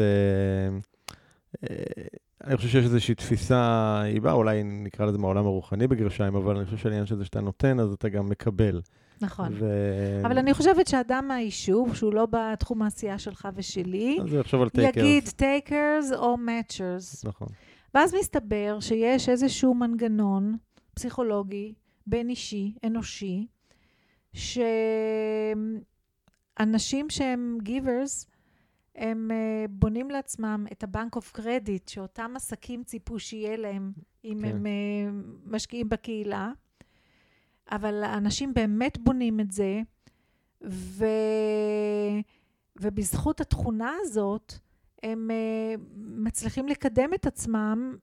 אני חושב שיש איזושהי תפיסה, היא באה, אולי נקרא לזה מהעולם הרוחני בגרשיים, אבל אני חושב שהעניין שזה שאתה נותן, אז אתה גם מקבל. נכון. אבל אני חושבת שאדם מהיישוב, שהוא לא בתחום העשייה שלך ושלי, יגיד takers או matchers. נכון. ואז מסתבר שיש איזשהו מנגנון פסיכולוגי, בין אישי, אנושי, שאנשים שהם givers, הם בונים לעצמם את הבנק אוף קרדיט, שאותם עסקים ציפו שיהיה להם, אם כן. הם משקיעים בקהילה, אבל האנשים באמת בונים את זה, ובזכות התכונה הזאת, הם מצליחים לקדם את עצמם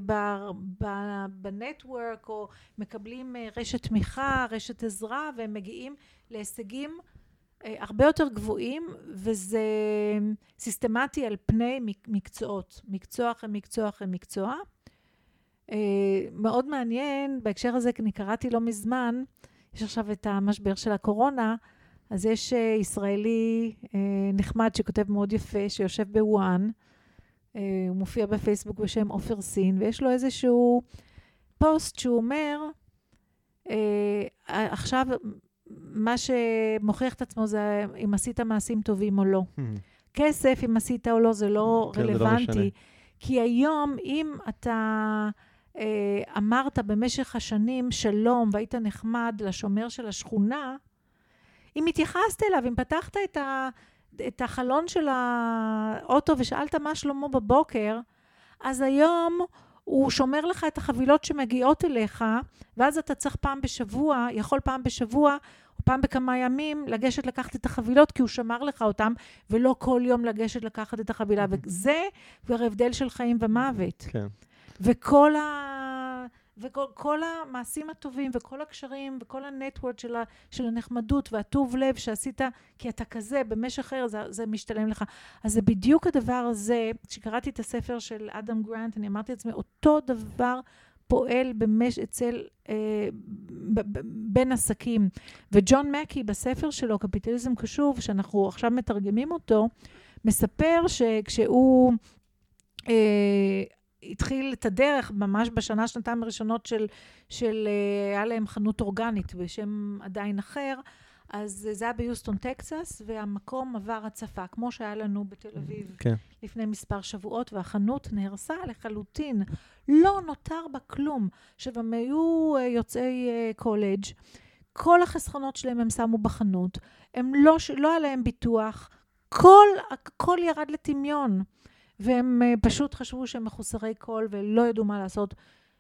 בנטוורק, או מקבלים רשת תמיכה, רשת עזרה, והם מגיעים להישגים הרבה יותר גבוהים, וזה סיסטמטי על פני מקצועות. מקצוע אחרי מקצוע אחרי מקצוע. מאוד מעניין, בהקשר הזה, אני קראתי לא מזמן, יש עכשיו את המשבר של הקורונה, אז יש ישראלי נחמד שכותב מאוד יפה, שיושב בוואן, הוא מופיע בפייסבוק בשם אופר סין, ויש לו איזשהו פוסט שהוא אומר, עכשיו מה שמוכיח את עצמו זה אם עשית מעשים טובים או לא. כסף, אם עשית או לא, זה לא רלוונטי. כי היום, אם אתה אמרת במשך השנים שלום, והיית נחמד לשומר של השכונה, אם התייחסת אליו, אם פתחת את החלון של האוטו ושאלת מה שלמה בבוקר, אז היום הוא שומר לך את החבילות שמגיעות אליך, ואז אתה צריך פעם בשבוע, יכול פעם בשבוע, או פעם בכמה ימים, לגשת לקחת את החבילות, כי הוא שמר לך אותם, ולא כל יום לגשת לקחת את החבילה. וזה כבר הבדל של חיים ומוות. כן. וכל המעשים הטובים, וכל הקשרים, וכל הנטוורק של הנחמדות, והטוב לב שעשית, כי אתה כזה, במשך אחר, זה משתלם לך. אז זה בדיוק הדבר הזה, כשקראתי את הספר של אדם גרנט, אני אמרתי לעצמי, אותו דבר פועל בין עסקים. וג'ון מקי בספר שלו, קפיטליזם קשוב, שאנחנו עכשיו מתרגמים אותו, מספר שכשהוא התחיל את הדרך, ממש בשנה, שנתיים הראשונות של היה להם חנות אורגנית בשם עדיין אחר, אז זה היה ביוסטון, טקסס, והמקום עבר הצפה, כמו שהיה לנו בתל אביב כן. לפני מספר שבועות, והחנות נהרסה לחלוטין. לא נותר בה כלום. עכשיו, הם היו יוצאי קולג', כל החסכונות שלהם הם שמו בחנות, הם לא היה להם ביטוח, הכל ירד לטמיון. והם פשוט חשבו שהם מחוסרי קול ולא ידעו מה לעשות.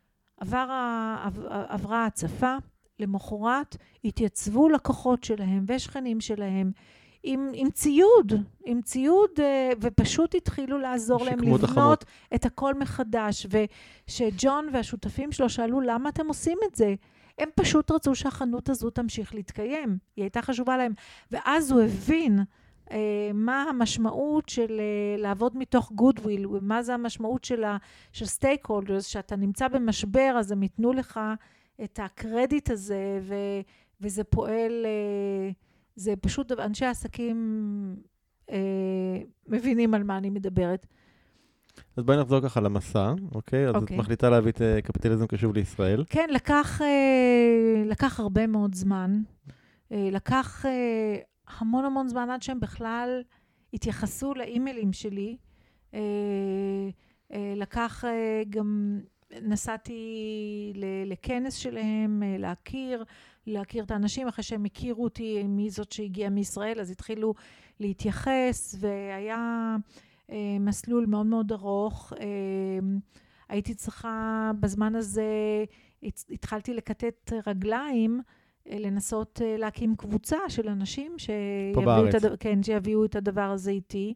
עברה הצפה, למחרת התייצבו לקוחות שלהם ושכנים שלהם עם ציוד, ופשוט התחילו לעזור להם לבנות את הכל מחדש. ושג'ון והשותפים שלו שאלו, למה אתם עושים את זה? הם פשוט רצו שהחנות הזו תמשיך להתקיים. היא הייתה חשובה להם. ואז הוא הבין מה המשמעות של לעבוד מתוך גודוויל, ומה זה המשמעות של סטייקהולדרס, שאתה נמצא במשבר, אז הם ייתנו לך את הקרדיט הזה, וזה פועל, זה פשוט, אנשי העסקים מבינים על מה אני מדברת. אז בואי נחזור ככה למסע, אוקיי? אז את מחליטה להביא את קפיטליזם קשוב לישראל. כן, לקח הרבה מאוד זמן. לקח המון זמן עד שהם בכלל התייחסו לאימיילים שלי. לקח גם, נסעתי לכנס שלהם, להכיר את האנשים, אחרי שהם הכירו אותי, מי זאת שהגיעה מישראל, אז התחילו להתייחס, והיה מסלול מאוד מאוד ארוך. הייתי צריכה, בזמן הזה, התחלתי לקטט רגליים, לנסות להקים קבוצה של אנשים שיביאו את הדבר הזה איתי.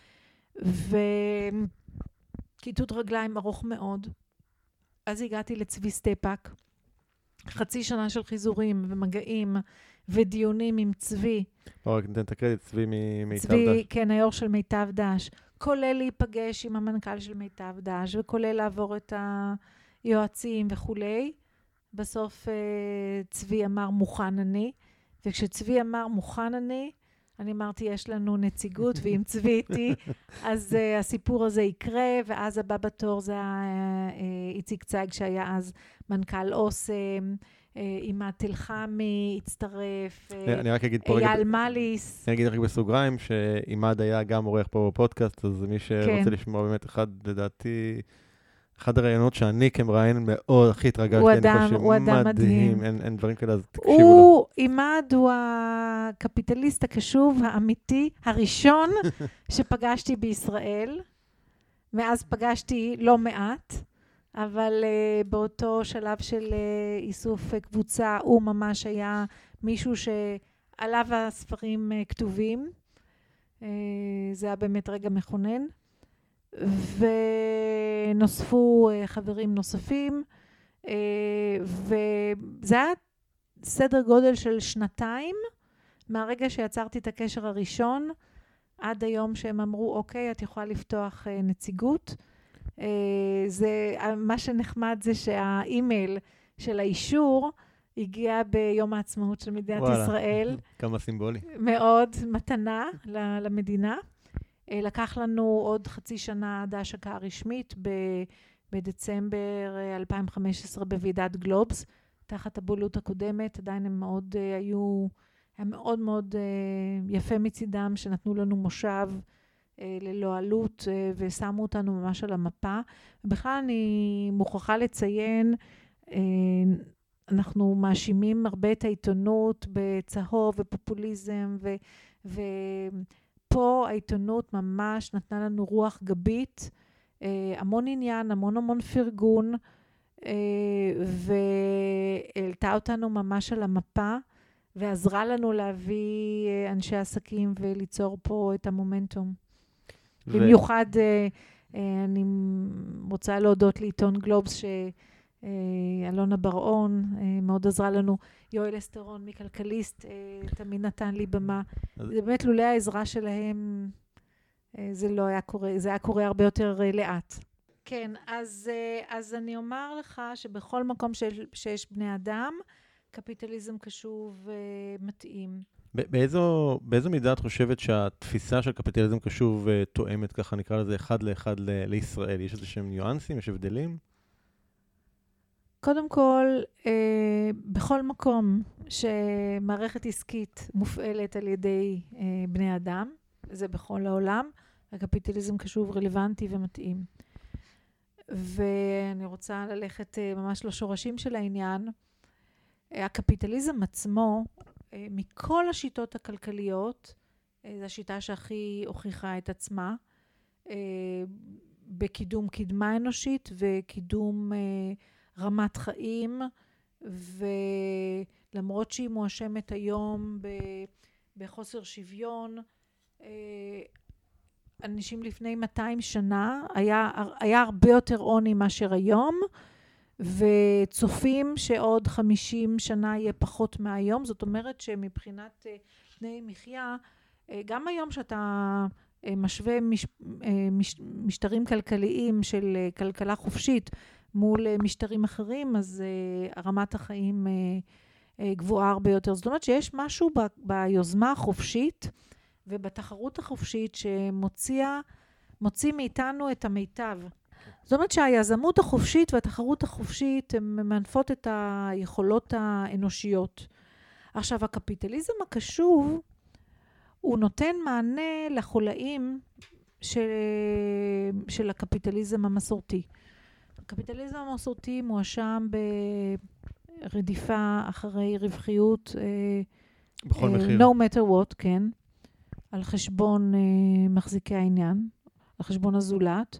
וכיתות רגליים ארוך מאוד. אז הגעתי לצבי סטפאק. חצי שנה של חיזורים ומגעים ודיונים עם צבי. רק ניתן את הקרדיט, צבי ממיטב דש. צבי, כן, היו"ר של מיטב דש. כולל להיפגש עם המנכ"ל של מיטב דש, וכולל לעבור את היועצים וכולי. בסוף צבי אמר מוכן אני, וכשצבי אמר מוכן אני אמרתי יש לנו נציגות, ואם צבי איתי, אז הסיפור הזה יקרה, ואז הבא בתור זה איציק צייג שהיה אז מנכ"ל אוסם, אימא תלחמי, הצטרף, אייל מליס. אני אגיד רק בסוגריים, שאימד היה גם עורך פה בפודקאסט, אז מי שרוצה לשמוע באמת לדעתי, אחד הרעיונות שאני כמראיין מאוד הכי התרגשתי, הוא אדם מדהים. אין דברים כאלה, אז תקשיבו לו. אימד הוא הקפיטליסט הקשוב האמיתי, הראשון שפגשתי בישראל, מאז פגשתי לא מעט, אבל באותו שלב של איסוף קבוצה, הוא ממש היה מישהו שעליו הספרים כתובים. זה היה באמת רגע מכונן. ונוספו חברים נוספים, וזה היה סדר גודל של 2 מהרגע שיצרתי את הקשר הראשון, עד היום שהם אמרו, אוקיי, את יכולה לפתוח נציגות. מה שנחמד זה שהאימייל של האישור הגיע ביום העצמאות של מדינת ישראל. כמה סימבולי. מאוד מתנה למדינה. לקח לנו עוד חצי שנה עד ההשקה הרשמית בדצמבר 2015 בוועידת גלובס, תחת הבעלות הקודמת. עדיין הם מאוד היה מאוד מאוד יפה מצידם שנתנו לנו מושב ללא עלות ושמו אותנו ממש על המפה. בכלל אני מוכרחה לציין, אנחנו מאשימים הרבה את העיתונות בצהוב ופופוליזם פה העיתונות ממש נתנה לנו רוח גבית, המון עניין, המון פרגון, והעלתה אותנו ממש על המפה, ועזרה לנו להביא אנשי עסקים וליצור פה את המומנטום. במיוחד אני רוצה להודות לעיתון גלובס, אלונה בר-און מאוד עזרה לנו, יואל אסטרון מכלכליסט תמיד נתן לי במה. זה באמת לולא העזרה שלהם זה לא היה קורה, זה היה קורה הרבה יותר לאט. כן, אז אני אומר לך שבכל מקום שיש בני אדם, קפיטליזם קשוב מתאים. באיזו מידה את חושבת שהתפיסה של קפיטליזם קשוב תואמת, ככה נקרא לזה, אחד לאחד לישראל? יש איזה שהם ניואנסים, יש הבדלים? קודם כל, בכל מקום שמערכת עסקית מופעלת על ידי בני אדם, זה בכל העולם, הקפיטליזם קשוב רלוונטי ומתאים. ואני רוצה ללכת ממש לשורשים של העניין. הקפיטליזם עצמו, מכל השיטות הכלכליות, זו השיטה שהכי הוכיחה את עצמה, בקידום קדמה אנושית וקידום רמת חיים, ולמרות שהיא מואשמת היום בחוסר שוויון, אנשים לפני 200 שנה היה הרבה יותר עוני מאשר היום, וצופים שעוד 50 שנה יהיה פחות מהיום. זאת אומרת שמבחינת תנאי מחיה, גם היום שאתה משווה משטרים כלכליים של כלכלה חופשית מול משטרים אחרים, אז רמת החיים גבוהה הרבה יותר. זאת אומרת שיש משהו ביוזמה החופשית ובתחרות החופשית שמוציא מאיתנו את המיטב. זאת אומרת שהיזמות החופשית והתחרות החופשית הן ממנפות את היכולות האנושיות. עכשיו, הקפיטליזם הקשוב הוא נותן מענה לחולאים של הקפיטליזם המסורתי. הקפיטליזם המסורתי מואשם ברדיפה אחרי רווחיות, בכל מחיר. no matter what, כן, על חשבון מחזיקי העניין, על חשבון הזולת,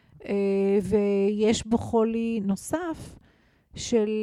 ויש בו חולי נוסף של,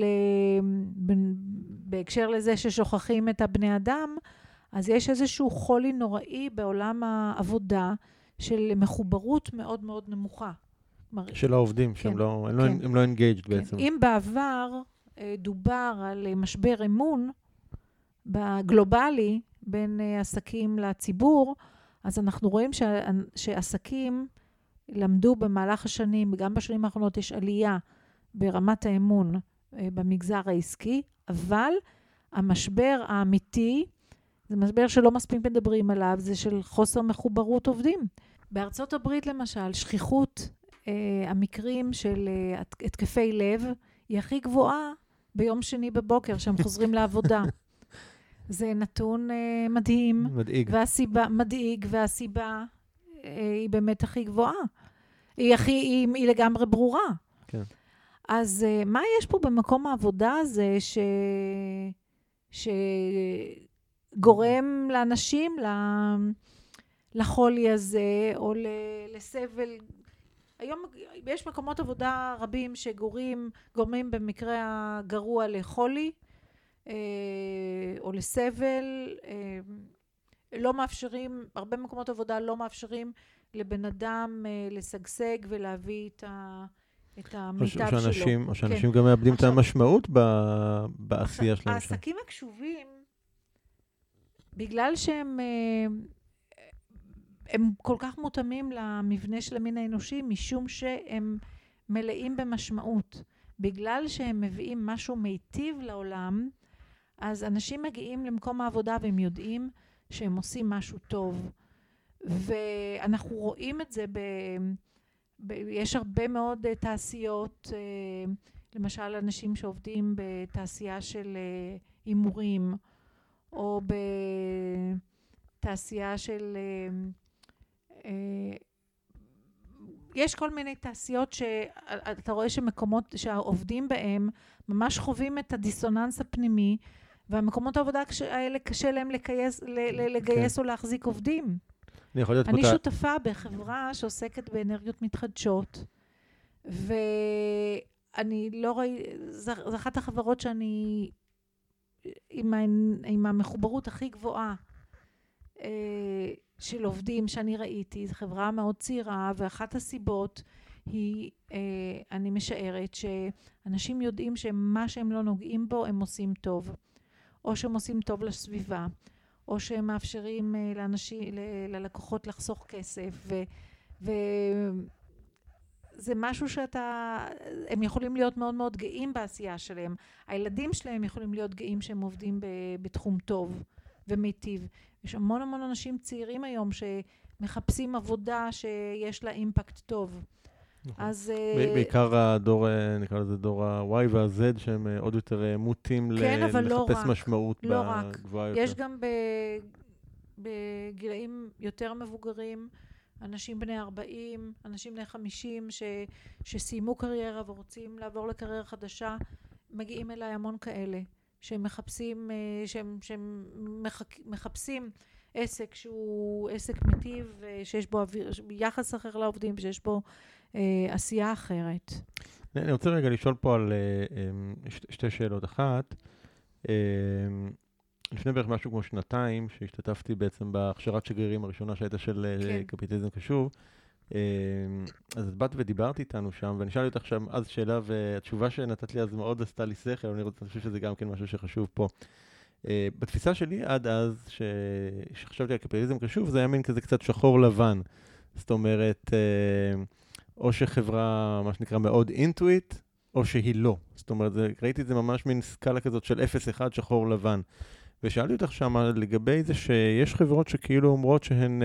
בהקשר לזה ששוכחים את הבני אדם, אז יש איזשהו חולי נוראי בעולם העבודה של מחוברות מאוד מאוד נמוכה. של העובדים, כן, שהם לא, כן. הם לא engaged כן. בעצם. אם בעבר דובר על משבר אמון בגלובלי בין עסקים לציבור, אז אנחנו רואים שעסקים למדו במהלך השנים, גם בשנים האחרונות יש עלייה ברמת האמון במגזר העסקי, אבל המשבר האמיתי, זה משבר שלא מספיק מדברים עליו, זה של חוסר מחוברות עובדים. בארצות הברית למשל, שכיחות המקרים של התקפי לב היא הכי גבוהה ביום שני בבוקר, שהם חוזרים לעבודה. זה נתון מדהים. מדאיג, והסיבה היא באמת הכי גבוהה. היא לגמרי ברורה. כן. אז מה יש פה במקום העבודה הזה שגורם לאנשים לחולי הזה, או לסבל? היום יש מקומות עבודה רבים שגורמים במקרה הגרוע לחולי, או לסבל, לא מאפשרים, הרבה מקומות עבודה לא מאפשרים לבן אדם לשגשג ולהביא את המיטב שלו. או שאנשים גם מאבדים את המשמעות בעשייה שלהם. העסקים הקשובים, בגלל שהם כל כך מותאמים למבנה של המין האנושי, משום שהם מלאים במשמעות. בגלל שהם מביאים משהו מיטיב לעולם, אז אנשים מגיעים למקום העבודה והם יודעים שהם עושים משהו טוב. ואנחנו רואים את זה יש הרבה מאוד תעשיות, למשל אנשים שעובדים בתעשייה של אימורים, או בתעשייה של יש כל מיני תעשיות שאתה רואה שמקומות שהעובדים בהם ממש חווים את הדיסוננס הפנימי, והמקומות העבודה האלה קשה להם לגייס או להחזיק עובדים. אני שותפה בחברה שעוסקת באנרגיות מתחדשות, ואני לא זו אחת החברות שאני עם המחוברות הכי גבוהה של עובדים שאני ראיתי. זו חברה מאוד צעירה, ואחת הסיבות היא, אני משערת, שאנשים יודעים שמה שהם לא נוגעים בו הם עושים טוב, או שהם עושים טוב לסביבה, או שהם מאפשרים ללקוחות לחסוך כסף, וזה משהו הם יכולים להיות מאוד מאוד גאים בעשייה שלהם. הילדים שלהם יכולים להיות גאים שהם עובדים בתחום טוב ומיטיב. יש המון המון אנשים צעירים היום שמחפשים עבודה שיש לה אימפקט טוב. אז בעיקר הדור, נקרא לזה דור ה-Y וה-Z, שהם עוד יותר מוטים לחפש משמעות בגבוהה יותר. יש גם בגילאים יותר מבוגרים, אנשים בני 40, אנשים בני 50 שסיימו קריירה ורוצים לעבור לקריירה חדשה, מגיעים אליי המון כאלה שהם מחפשים עסק שהוא עסק מיטיב, שיש בו יחס אחר לעובדים, שיש בו עשייה אחרת. אני רוצה רגע לשאול פה על שתי שאלות. אחת, לפני בערך משהו כמו שנתיים, שהשתתפתי בעצם בהכשרת שגרירים הראשונה שהייתה של קפיטליזם קשוב, אז את באת ודיברת איתנו שם, ואני שאלתי אותך שם אז שאלה, והתשובה שנתת לי אז מאוד עשתה לי שכל, אבל אני חושב שזה גם כן משהו שחשוב פה. בתפיסה שלי עד אז, שחשבתי על קפיטליזם קשוב, זה היה מין כזה קצת שחור לבן. זאת אומרת, או שחברה, מה שנקרא, מאוד אינטואיט, או שהיא לא. זאת אומרת, ראיתי את זה ממש מין סקאלה כזאת של 0-1 שחור לבן. ושאלתי אותך שם לגבי זה שיש חברות שכאילו אומרות שהן,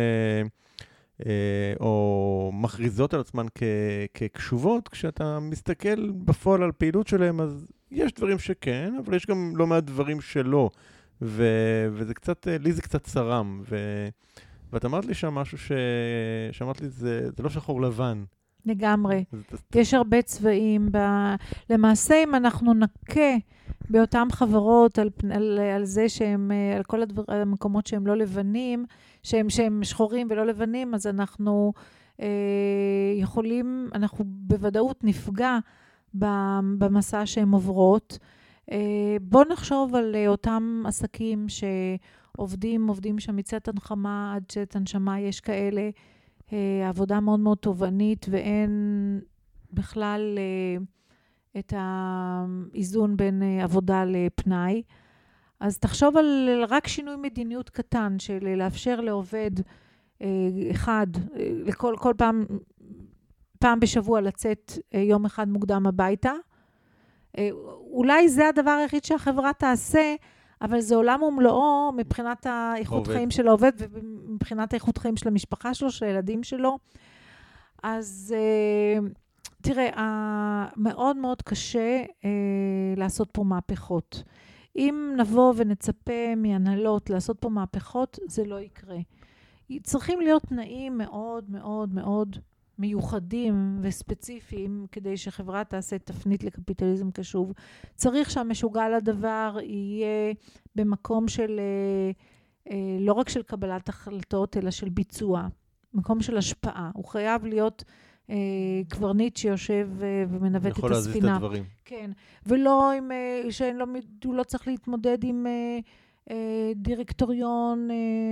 או מכריזות על עצמן כקשובות, כשאתה מסתכל בפועל על פעילות שלהם, אז יש דברים שכן, אבל יש גם לא מעט דברים שלא. וזה קצת, לי זה קצת צרם. ואת אמרת לי שם משהו שאמרת לי, זה לא שחור לבן. לגמרי. יש הרבה צבעים. למעשה, אם אנחנו נקה באותם חברות על זה שהם, על כל המקומות שהם לא לבנים, שהם שחורים ולא לבנים, אז אנחנו יכולים, אנחנו בוודאות נפגע במסע שהם עוברות. בוא נחשוב על אותם עסקים שעובדים שם מצאת הנחמה עד צאת הנשמה. יש כאלה עבודה מאוד מאוד תובענית, ואין בכלל את האיזון בין עבודה לפנאי. אז תחשוב על רק שינוי מדיניות קטן של לאפשר לעובד אחד, כל פעם בשבוע לצאת יום אחד מוקדם הביתה, אולי זה הדבר היחיד שהחברה תעשה, אבל זה עולם ומלואו מבחינת האיכות חיים של העובד, ומבחינת האיכות חיים של המשפחה שלו, של הילדים שלו. אז תראה, מאוד מאוד קשה לעשות פה מהפכות. אם נבוא ונצפה מהנהלות לעשות פה מהפכות, זה לא יקרה. צריכים להיות תנאים מאוד מאוד מאוד מיוחדים וספציפיים כדי שחברה תעשה תפנית לקפיטליזם קשוב. צריך שהמשוגע לדבר יהיה במקום של, לא רק של קבלת החלטות, אלא של ביצוע. מקום של השפעה. הוא חייב להיות קברניט שיושב ומנווט את הספינה. יכול להזיז את הדברים. כן. ולא הוא לא צריך להתמודד עם דירקטוריון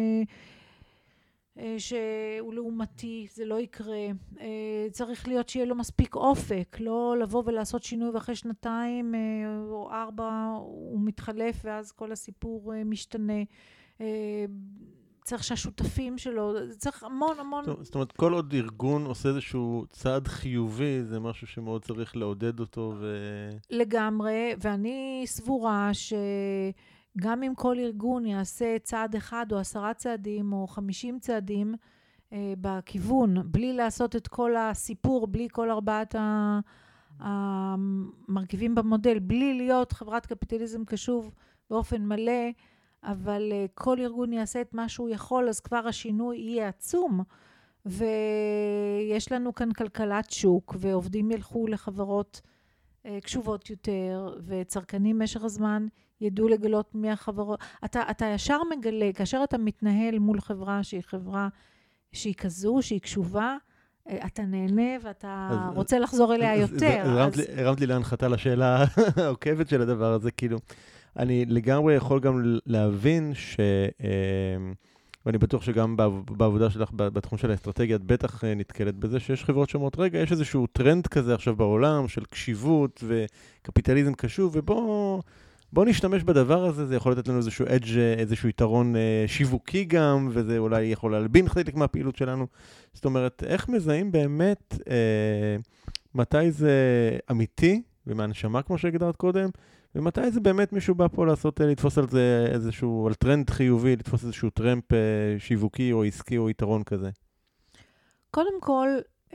שהוא לעומתי, זה לא יקרה. צריך להיות שיהיה לו מספיק אופק, לא לבוא ולעשות שינוי ואחרי 2 או 4 הוא מתחלף ואז כל הסיפור משתנה. צריך שהשותפים שלו, צריך המון... זאת אומרת, כל עוד ארגון עושה איזשהו צעד חיובי, זה משהו שמאוד צריך לעודד אותו לגמרי, ואני סבורה גם אם כל ארגון יעשה צעד אחד או 10 צעדים או 50 צעדים בכיוון, בלי לעשות את כל הסיפור, בלי כל 4 המרכיבים במודל, בלי להיות חברת קפיטליזם קשוב באופן מלא, אבל כל ארגון יעשה את מה שהוא יכול, אז כבר השינוי יהיה עצום, ויש לנו כאן כלכלת שוק, ועובדים ילכו לחברות קשובות יותר, וצרכנים משך הזמן ידעו לגלות מי החברות. אתה ישר מגלה, כאשר אתה מתנהל מול חברה שהיא כזו, שהיא קשובה, אתה נהנה ואתה רוצה לחזור אליה יותר. הרמת לי להנחתה לשאלה העוקבת של הדבר הזה, כאילו, אני לגמרי יכול גם להבין ואני בטוח שגם בעבודה שלך, בתחום של האסטרטגיה, את בטח נתקלת בזה, שיש חברות שאומרות, רגע, יש איזשהו טרנד כזה עכשיו בעולם, של קשיבות וקפיטליזם קשוב, ובוא נשתמש בדבר הזה, זה יכול לתת לנו איזשהו אדג', איזשהו יתרון שיווקי גם, וזה אולי יכול להלבין חלק מהפעילות שלנו. זאת אומרת, איך מזהים באמת, מתי זה אמיתי, ומהנשמה כמו שהגדרת קודם, ומתי זה באמת מישהו בא פה לתפוס על זה איזשהו, על טרנד חיובי, לתפוס איזשהו טרמפ שיווקי או עסקי או יתרון כזה? קודם כל,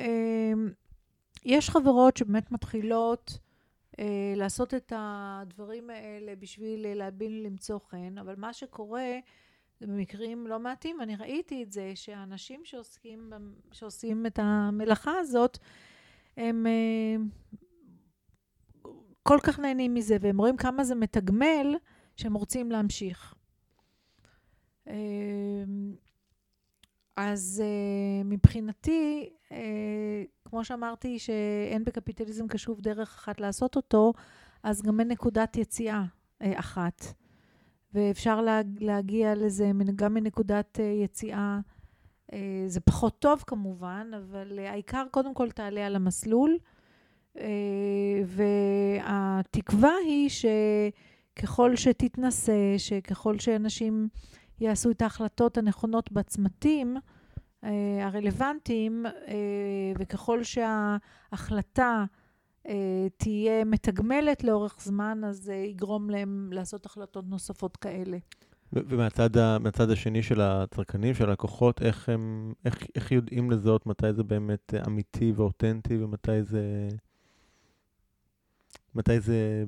יש חברות שבאמת מתחילות לעשות את הדברים האלה בשביל להבין למצוא חן, אבל מה שקורה, במקרים לא מעטים, אני ראיתי את זה, שהאנשים שעושים את המלאכה הזאת, הם כל כך נהנים מזה, והם רואים כמה זה מתגמל, שהם רוצים להמשיך. אז מבחינתי, כמו שאמרתי, שאין בקפיטליזם קשוב דרך אחת לעשות אותו, אז גם אין נקודת יציאה אחת. ואפשר להגיע לזה גם מנקודת יציאה, זה פחות טוב כמובן, אבל העיקר קודם כל תעלה על המסלול, והתקווה היא שככל שתתנסה, שככל שאנשים יעשו את ההחלטות הנכונות בצמתים הרלוונטיים, וככל שההחלטה תהיה מתגמלת לאורך זמן, אז זה יגרום להם לעשות החלטות נוספות כאלה. ומהצד השני של הצרכנים, של הלקוחות, איך יודעים לזהות מתי זה באמת אמיתי ואותנטי, ומתי זה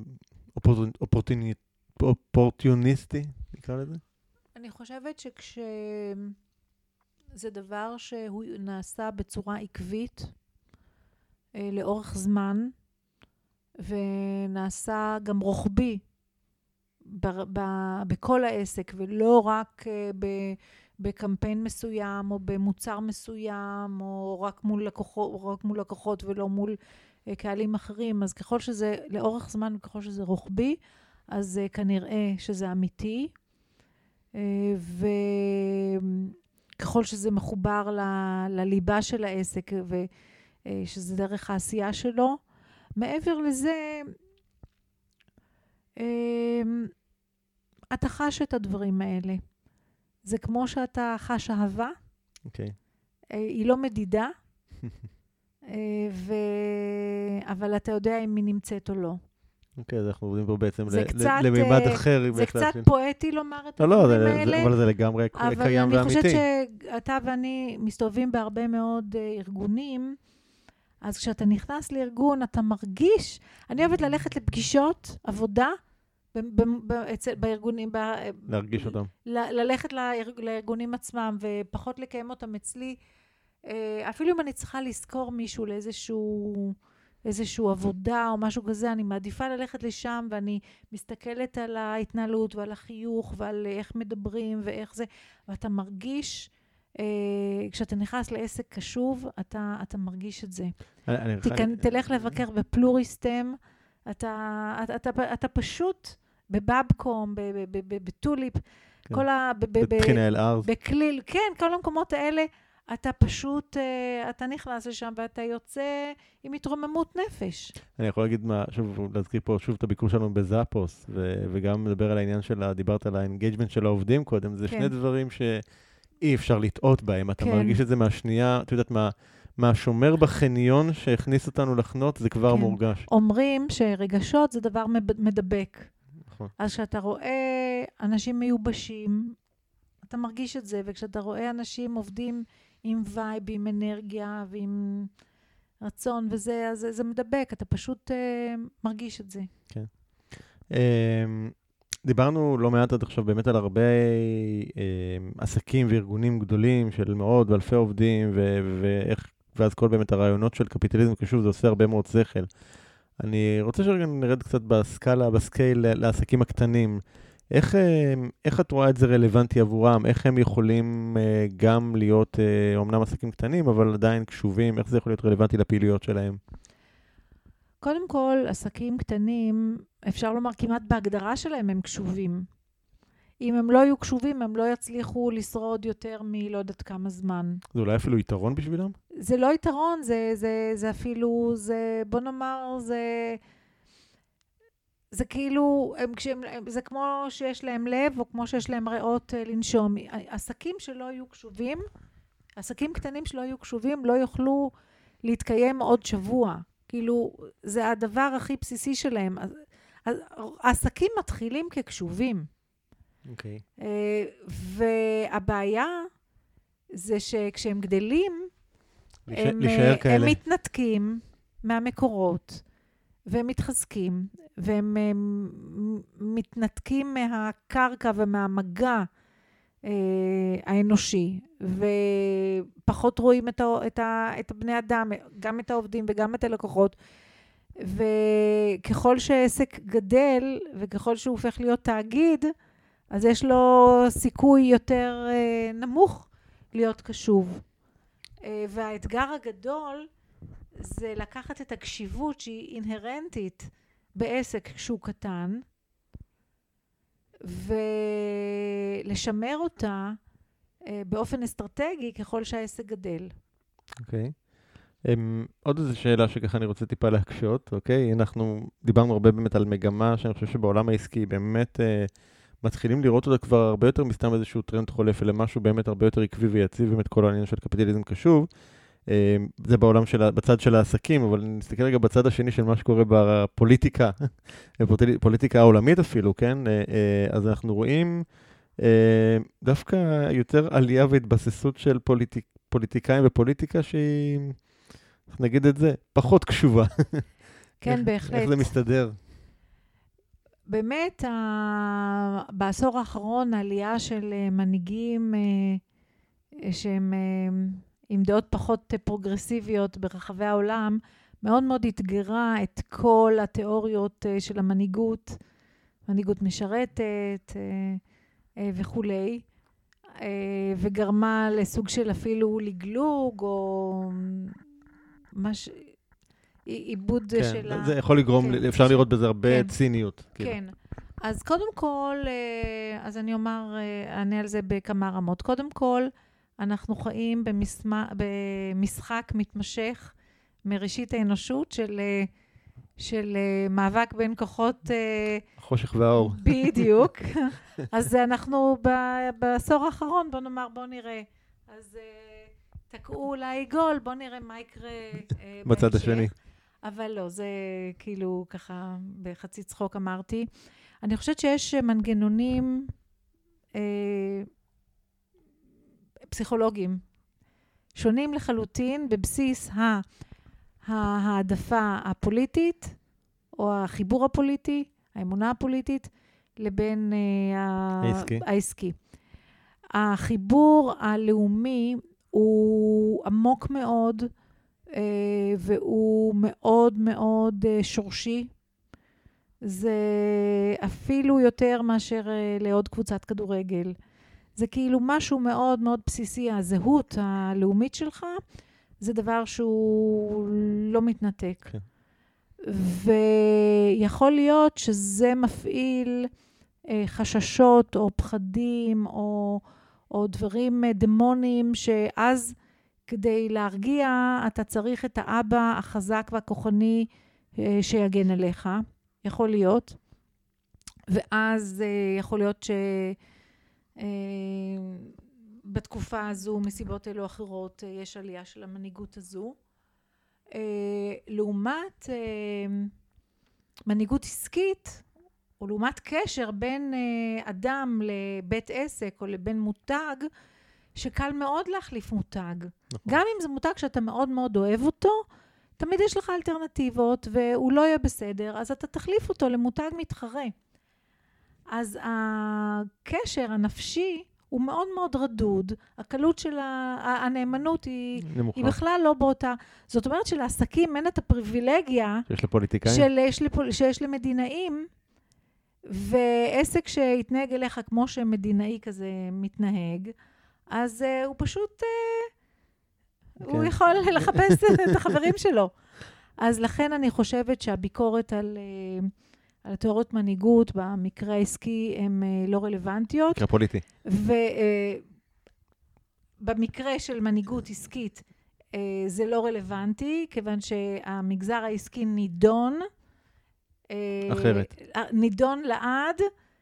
אופורטוניסטי, נקרא לזה? אני חושבת שכשזה דבר שהוא נעשה בצורה עקבית, לאורך זמן, ונעשה גם רוחבי בכל העסק, ולא רק בקמפיין מסוים, או במוצר מסוים, או רק מול לקוחות ולא מול קהלים אחרים. אז ככל שזה לאורך זמן, וככל שזה רוחבי, אז כנראה שזה אמיתי, וככל שזה מחובר לליבה של העסק, שזה דרך העשייה שלו. מעבר לזה, אתה חש את הדברים האלה. זה כמו שאתה חש אהבה. אוקיי. היא לא מדידה, אבל אתה יודע אם היא נמצאת או לא. אוקיי, אז אנחנו עובדים פה בעצם למימד אחר. זה קצת פואטי לומר את הדברים האלה. אבל זה לגמרי קיים ואמיתי. אבל אני חושבת שאתה ואני מסתובבים בהרבה מאוד ארגונים, אז כשאתה נכנס לארגון, אתה מרגיש, אני אוהבת ללכת לפגישות עבודה, בארגונים, להרגיש אותם. ללכת לארגונים עצמם, ופחות לקיים אותם אצלי, אפילו אם אני צריכה לזכור מישהו לאיזשהו עבודה או משהו כזה, אני מעדיפה ללכת לשם, ואני מסתכלת על ההתנהלות ועל החיוך ועל איך מדברים ואיך זה, ואתה מרגיש, כשאתה נכנס לעסק קשוב, אתה מרגיש את זה. תלך לבקר בפלוריסטם, אתה פשוט בבאבקום, בטוליפ, בטחינה אל ארז. בכליל, כן, כל המקומות האלה, אתה פשוט, אתה נכנס לשם ואתה יוצא עם התרוממות נפש. אני יכול להגיד להזכיר פה שוב את הביקור שלנו בזאפוס, וגם לדבר על העניין דיברת על האנגייג'מנט של העובדים קודם, זה שני דברים שאי אפשר לטעות בהם, אתה מרגיש את זה מהשנייה, אתה יודעת מהשומר בחניון שהכניס אותנו לחנות, זה כבר מורגש. אומרים שרגשות זה דבר מדבק. אז כשאתה רואה אנשים מיובשים, אתה מרגיש את זה, וכשאתה רואה אנשים עובדים עם וייב, עם אנרגיה ועם רצון וזה, אז זה מדבק, אתה פשוט מרגיש את זה. כן. דיברנו לא מעט עד עכשיו באמת על הרבה עסקים וארגונים גדולים של מאות ואלפי עובדים, ואז כל באמת הרעיונות של קפיטליזם קשוב, זה עושה הרבה מאוד שכל. אני רוצה שרגע נרד קצת בסקייל לעסקים הקטנים. איך את רואה את זה רלוונטי עבורם? איך הם יכולים גם להיות אומנם עסקים קטנים, אבל עדיין קשובים? איך זה יכול להיות רלוונטי לפעילויות שלהם? קודם כל, עסקים קטנים, אפשר לומר כמעט בהגדרה שלהם הם קשובים. אם הם לא יהיו קשובים, הם לא יצליחו לשרוד יותר מלא יודעת כמה זמן. זה אולי אפילו יתרון בשבילם? זה לא יתרון, זה אפילו, בוא נאמר, זה כאילו, זה כמו שיש להם לב, או כמו שיש להם ריאות לנשום. עסקים שלא יהיו קשובים, עסקים קטנים שלא יהיו קשובים, לא יוכלו להתקיים עוד שבוע. כאילו, זה הדבר הכי בסיסי שלהם. העסקים מתחילים כקשובים. אוקיי. והבעיה זה שכשהם גדלים, הם מתנתקים מהמקורות, והם מתחזקים, והם מתנתקים מהקרקע ומהמגע האנושי, ופחות רואים את בני אדם, גם את העובדים וגם את הלקוחות. וככל שהעסק גדל, וככל שהוא הופך להיות תאגיד, אז יש לו סיכוי יותר נמוך להיות קשוב. והאתגר הגדול זה לקחת את הקשיבות שהיא אינהרנטית בעסק שהוא קטן, ולשמר אותה באופן אסטרטגי ככל שהעסק גדל. אוקיי. עוד איזו שאלה שככה אני רוצה טיפה להקשות, אוקיי? אנחנו דיברנו הרבה באמת על מגמה שאני חושב שבעולם העסקי באמת מתחילים לראות אותה כבר הרבה יותר מסתם איזשהו טרנד חולף, אלא משהו באמת הרבה יותר עקבי ויציב, באמת כל העניין של קפיטליזם קשוב. זה בעולם בצד של העסקים, אבל נסתכל רגע בצד השני של מה שקורה בפוליטיקה, פוליטיקה העולמית אפילו, כן? אז אנחנו רואים דווקא יותר עלייה והתבססות של פוליטיקאים ופוליטיקה שהיא, נגיד את זה, פחות קשובה. כן, בהחלט. איך זה מסתדר? באמת, בעשור האחרון, העלייה של מנהיגים שהם עם דעות פחות פרוגרסיביות ברחבי העולם, מאוד מאוד התגרה את כל התיאוריות של המנהיגות, מנהיגות משרתת וכולי, וגרמה לסוג של אפילו לגלוג, או עיבוד של זה יכול לגרום, אפשר לראות בזה הרבה ציניות. כן. אז קודם כל, אז אני אענה על זה בכמה רמות. קודם כל, אנחנו חיים במשחק מתמשך מראשית האנושות של מאבק בין כוחות החושך והאור. בדיוק. אז אנחנו בעשור האחרון, בוא נראה. אז תקעו אולי גול, בוא נראה מה יקרה בצד השני. אבל לא, זה כאילו ככה בחצי צחוק אמרתי. אני חושבת שיש מנגנונים פסיכולוגיים שונים לחלוטין בבסיס העדפה הפוליטית, או החיבור הפוליטי, האמונה הפוליטית, לבין העסקי. החיבור הלאומי הוא עמוק מאוד, והוא מאוד מאוד שורשי. זה אפילו יותר מאשר לעוד קבוצת כדורגל. זה כאילו משהו מאוד מאוד בסיסי. הזהות הלאומית שלך, זה דבר שהוא לא מתנתק. כן. ויכול להיות שזה מפעיל חששות או פחדים או דברים דמונים, שאז כדי להרגיע אתה צריך את האבא החזק והכוחני שיגן עליך. יכול להיות. ואז יכול להיות בתקופה הזו, מסיבות אלו אחרות, יש עלייה של המנהיגות הזו. לעומת מנהיגות עסקית, או לעומת קשר בין אדם לבית עסק או לבין מותג, שקל מאוד להחליף מותג. גם אם זה מותג שאתה מאוד מאוד אוהב אותו, תמיד יש לך אלטרנטיבות, והוא לא יהיה בסדר, אז אתה תחליף אותו למותג מתחרה. אז הקשר הנפשי הוא מאוד מאוד רדוד, הקלות של הנאמנות היא בכלל לא באותה, זאת אומרת שלעסקים אין את הפריבילגיה שיש לפוליטיקאים, שיש למדינאים, ועסק שיתנהג אליך כמו שמדינאי כזה מתנהג, אז הוא פשוט, הוא יכול לחפש את החברים שלו. אז לכן אני חושבת שהביקורת על תיאוריות מנהיגות במקרה העסקי הן לא רלוונטיות. מקרה פוליטי. ובמקרה של מנהיגות עסקית זה לא רלוונטי, כיוון שהמגזר העסקי נידון. אחרת. נידון לעד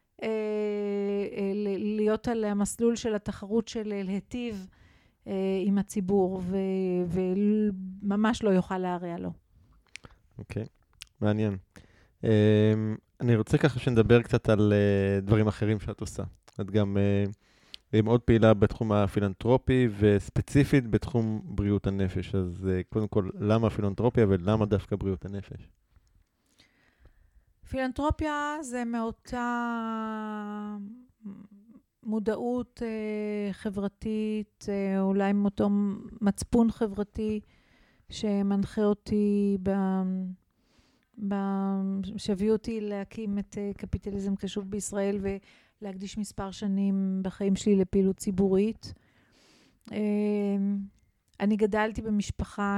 להיות על המסלול של התחרות של להיטיב עם הציבור, וממש לא יוכל להרע לו. אוקיי, מעניין. אני רוצה ככה שנדבר קצת על דברים אחרים שאת עושה. את גם מאוד פעילה בתחום הפילנטרופי, וספציפית בתחום בריאות הנפש. אז קודם כל, למה פילנטרופיה ולמה דווקא בריאות הנפש? פילנטרופיה זה מאותה מודעות חברתית, אולי מאותו מצפון חברתי שמנחה אותי שהביא אותי להקים את קפיטליזם קשוב בישראל ולהקדיש מספר שנים בחיים שלי לפעילות ציבורית. אני גדלתי במשפחה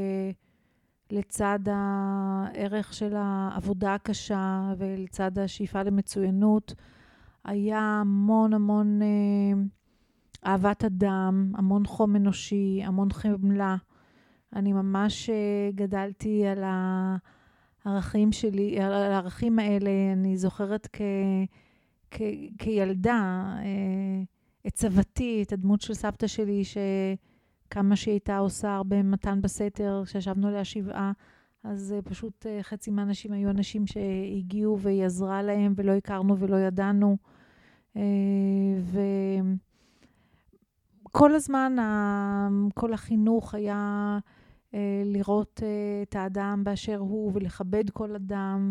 שלצד הערך של העבודה הקשה ולצד השאיפה למצוינות, היה המון המון אהבת אדם, המון חום אנושי, המון חמלה. אני ממש גדלתי על הערכים שלי, על הערכים האלה. אני זוכרת כילדה את סבתי, את הדמות של סבתא שלי, שכמה שהיא הייתה עושה הרבה מתן בסתר, כשישבנו עליה 7, אז פשוט חצי מהאנשים היו אנשים שהגיעו והיא עזרה להם ולא הכרנו ולא ידענו. וכל הזמן כל החינוך היה לראות את האדם באשר הוא ולכבד כל אדם,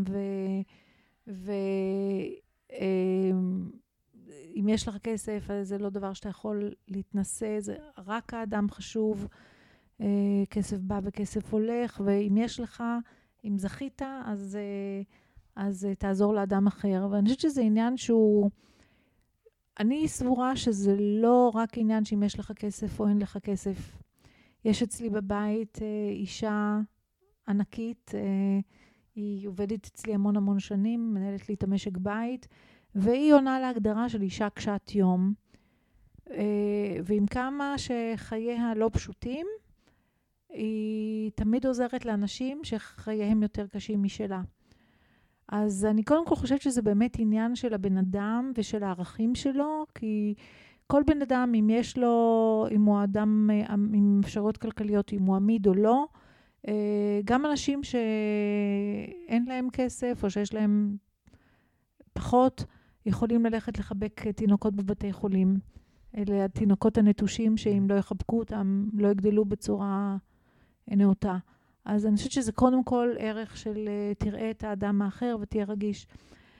אם יש לך כסף, אז זה לא דבר שאתה יכול להתנסה, זה רק האדם חשוב. כסף בא וכסף הולך, ואם יש לך, אם זכית, אז תעזור לאדם אחר. ואני חושבת שזה עניין שהוא, אני סבורה שזה לא רק עניין שאם יש לך כסף או אין לך כסף. יש אצלי בבית אישה ענקית, היא עובדת אצלי המון המון שנים, מנהלת לי את המשק בית, והיא עונה להגדרה של אישה קשת יום, ועם כמה שחייה לא פשוטים, היא תמיד עוזרת לאנשים שחייהם יותר קשים משלה. אז אני קודם כל חושבת שזה באמת עניין של הבן אדם ושל הערכים שלו, כי כל בן אדם, אם יש לו, אם הוא אדם עם אפשרויות כלכליות, אם הוא עמיד או לא, גם אנשים שאין להם כסף, או שיש להם פחות, יכולים ללכת לחבק תינוקות בבתי חולים. אלה התינוקות הנטושים, שאם לא יחבקו אותם, לא יגדלו בצורה נאותה. אז אני חושבת שזה קודם כל ערך של תראה את האדם האחר ותהיה רגיש.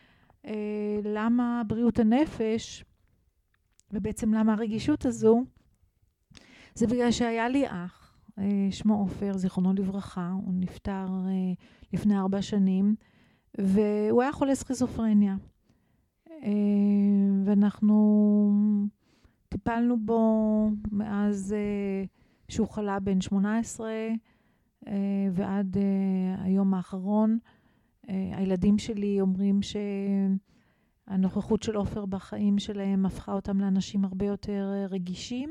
למה בריאות הנפש, ובעצם למה הרגישות הזו, זה בגלל שהיה לי אח, שמו עופר, זיכרונו לברכה, הוא נפטר לפני 4 שנים, והוא היה חולה סכיזופרניה. ואנחנו טיפלנו בו מאז שהוא חלה בן 18, ועד היום האחרון. הילדים שלי אומרים שהנוכחות של עופר בחיים שלהם הפכה אותם לאנשים הרבה יותר רגישים.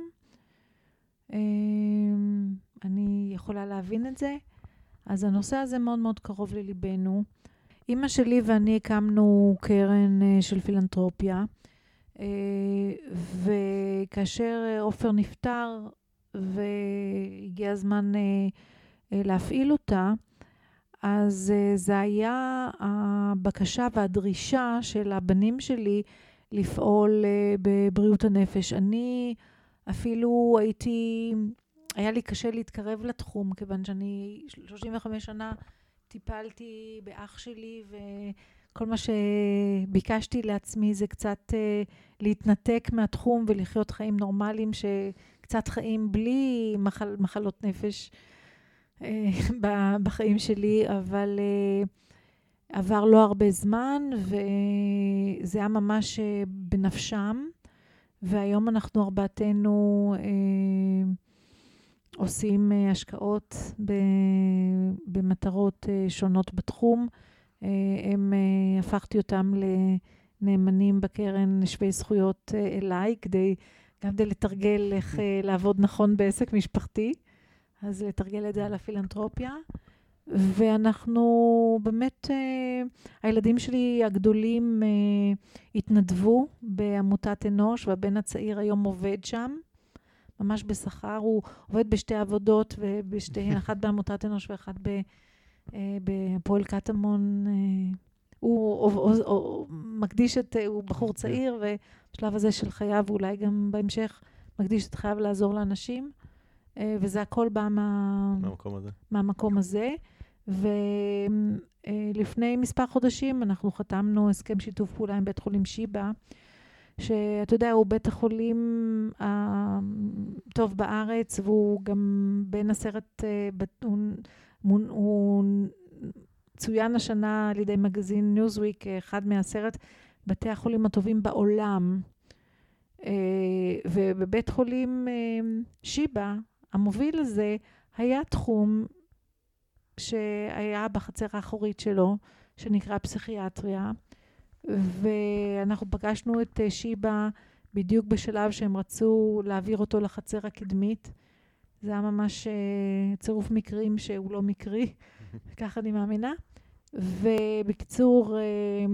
אני יכולה להבין את זה. אז הנושא הזה מאוד מאוד קרוב לליבנו. אמא שלי ואני הקמנו קרן של פילנתרופיה, וכאשר עופר נפטר והגיע הזמן להפעיל אותה, אז זה היה הבקשה והדרישה של הבנים שלי לפעול בבריאות הנפש. אני אפילו היה לי קשה להתקרב לתחום, כיוון שאני 35 שנה טיפלתי באח שלי, וכל מה שביקשתי לעצמי זה קצת להתנתק מהתחום ולחיות חיים נורמליים, שקצת חיים בלי מחלות נפש בחיים שלי, אבל עבר לא הרבה זמן, וזה היה ממש בנפשם, והיום אנחנו ארבעתנו עושים השקעות במטרות שונות בתחום. הפכתי אותם לנאמנים בקרן שווי זכויות אליי, גם כדי לתרגל איך לעבוד נכון בעסק משפחתי, אז לתרגל את זה על הפילנתרופיה. ואנחנו באמת, הילדים שלי הגדולים התנדבו בעמותת אנוש, והבן הצעיר היום עובד שם, ממש בשכר. הוא עובד בשתי עבודות, אחת בעמותת אנוש ואחת בפועל קטמון. הוא מקדיש הוא בחור צעיר, ובשלב הזה של חייו, ואולי גם בהמשך, מקדיש את חייו לעזור לאנשים, וזה הכל בא מהמקום הזה. ולפני מספר חודשים אנחנו חתמנו הסכם שיתוף פעולה עם בית חולים שיבא, שאתה יודע, הוא בית החולים הטוב בארץ, והוא גם בין 10, הוא צוין השנה על ידי מגזין ניוזוויק, אחד מ10 בתי החולים הטובים בעולם. ובבית חולים שיבא, המוביל הזה, היה תחום שהיה בחצר האחורית שלו, שנקרא פסיכיאטריה, ואנחנו פגשנו את שיבא בדיוק בשלב שהם רצו להעביר אותו לחצר הקדמית. זה היה ממש צירוף מקרים שהוא לא מקרי, ככה אני מאמינה. ובקיצור,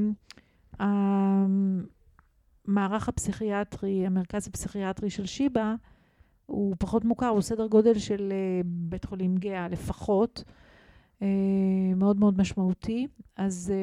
המערך הפסיכיאטרי, המרכז הפסיכיאטרי של שיבא, הוא פחות מוכר, הוא סדר גודל של בית חולים גאה לפחות, מאוד מאוד משמעותי. אז